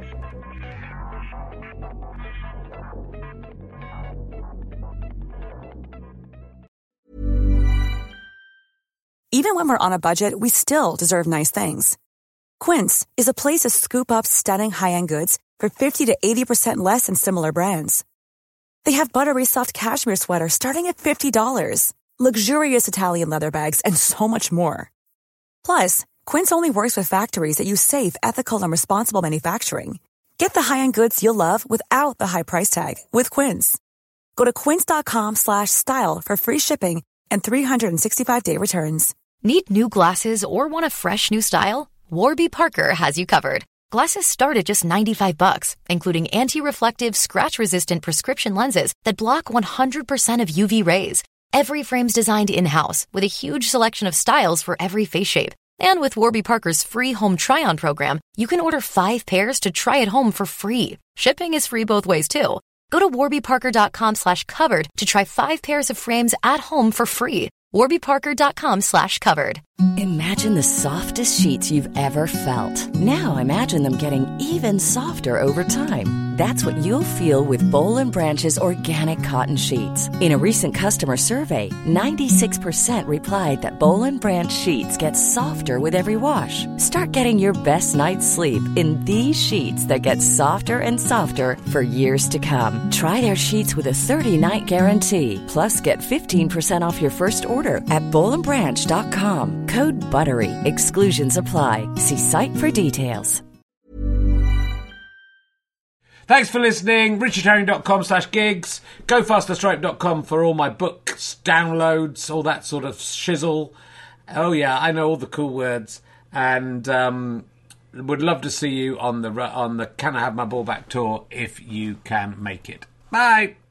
Even when we're on a budget, we still deserve nice things. Quince is a place to scoop up stunning high-end goods for 50 to 80% less than similar brands. They have buttery soft cashmere sweaters starting at $50, luxurious Italian leather bags, and so much more. Plus, Quince only works with factories that use safe, ethical, and responsible manufacturing. Get the high-end goods you'll love without the high price tag with Quince. Go to quince.com/style for free shipping and 365-day returns. Need new glasses or want a fresh new style? Warby Parker has you covered. Glasses start at just $95, including anti-reflective, scratch-resistant prescription lenses that block 100% of UV rays. Every frame's designed in-house with a huge selection of styles for every face shape. And with Warby Parker's free home try-on program, you can order 5 pairs to try at home for free. Shipping is free both ways, too. Go to warbyparker.com/covered to try 5 pairs of frames at home for free. warbyparker.com/covered. Imagine the softest sheets you've ever felt. Now imagine them getting even softer over time. That's what you'll feel with Boll & Branch's organic cotton sheets. In a recent customer survey, 96% replied that Boll & Branch sheets get softer with every wash. Start getting your best night's sleep in these sheets that get softer and softer for years to come. Try their sheets with a 30-night guarantee. Plus, get 15% off your first order at bollandbranch.com. Code BUTTERY. Exclusions apply. See site for details. Thanks for listening. richardherring.com/gigs. GoFasterStripe.com for all my books, downloads, all that sort of shizzle. Oh yeah, I know all the cool words. And would love to see you on the Can I Have My Ball Back tour if you can make it. Bye.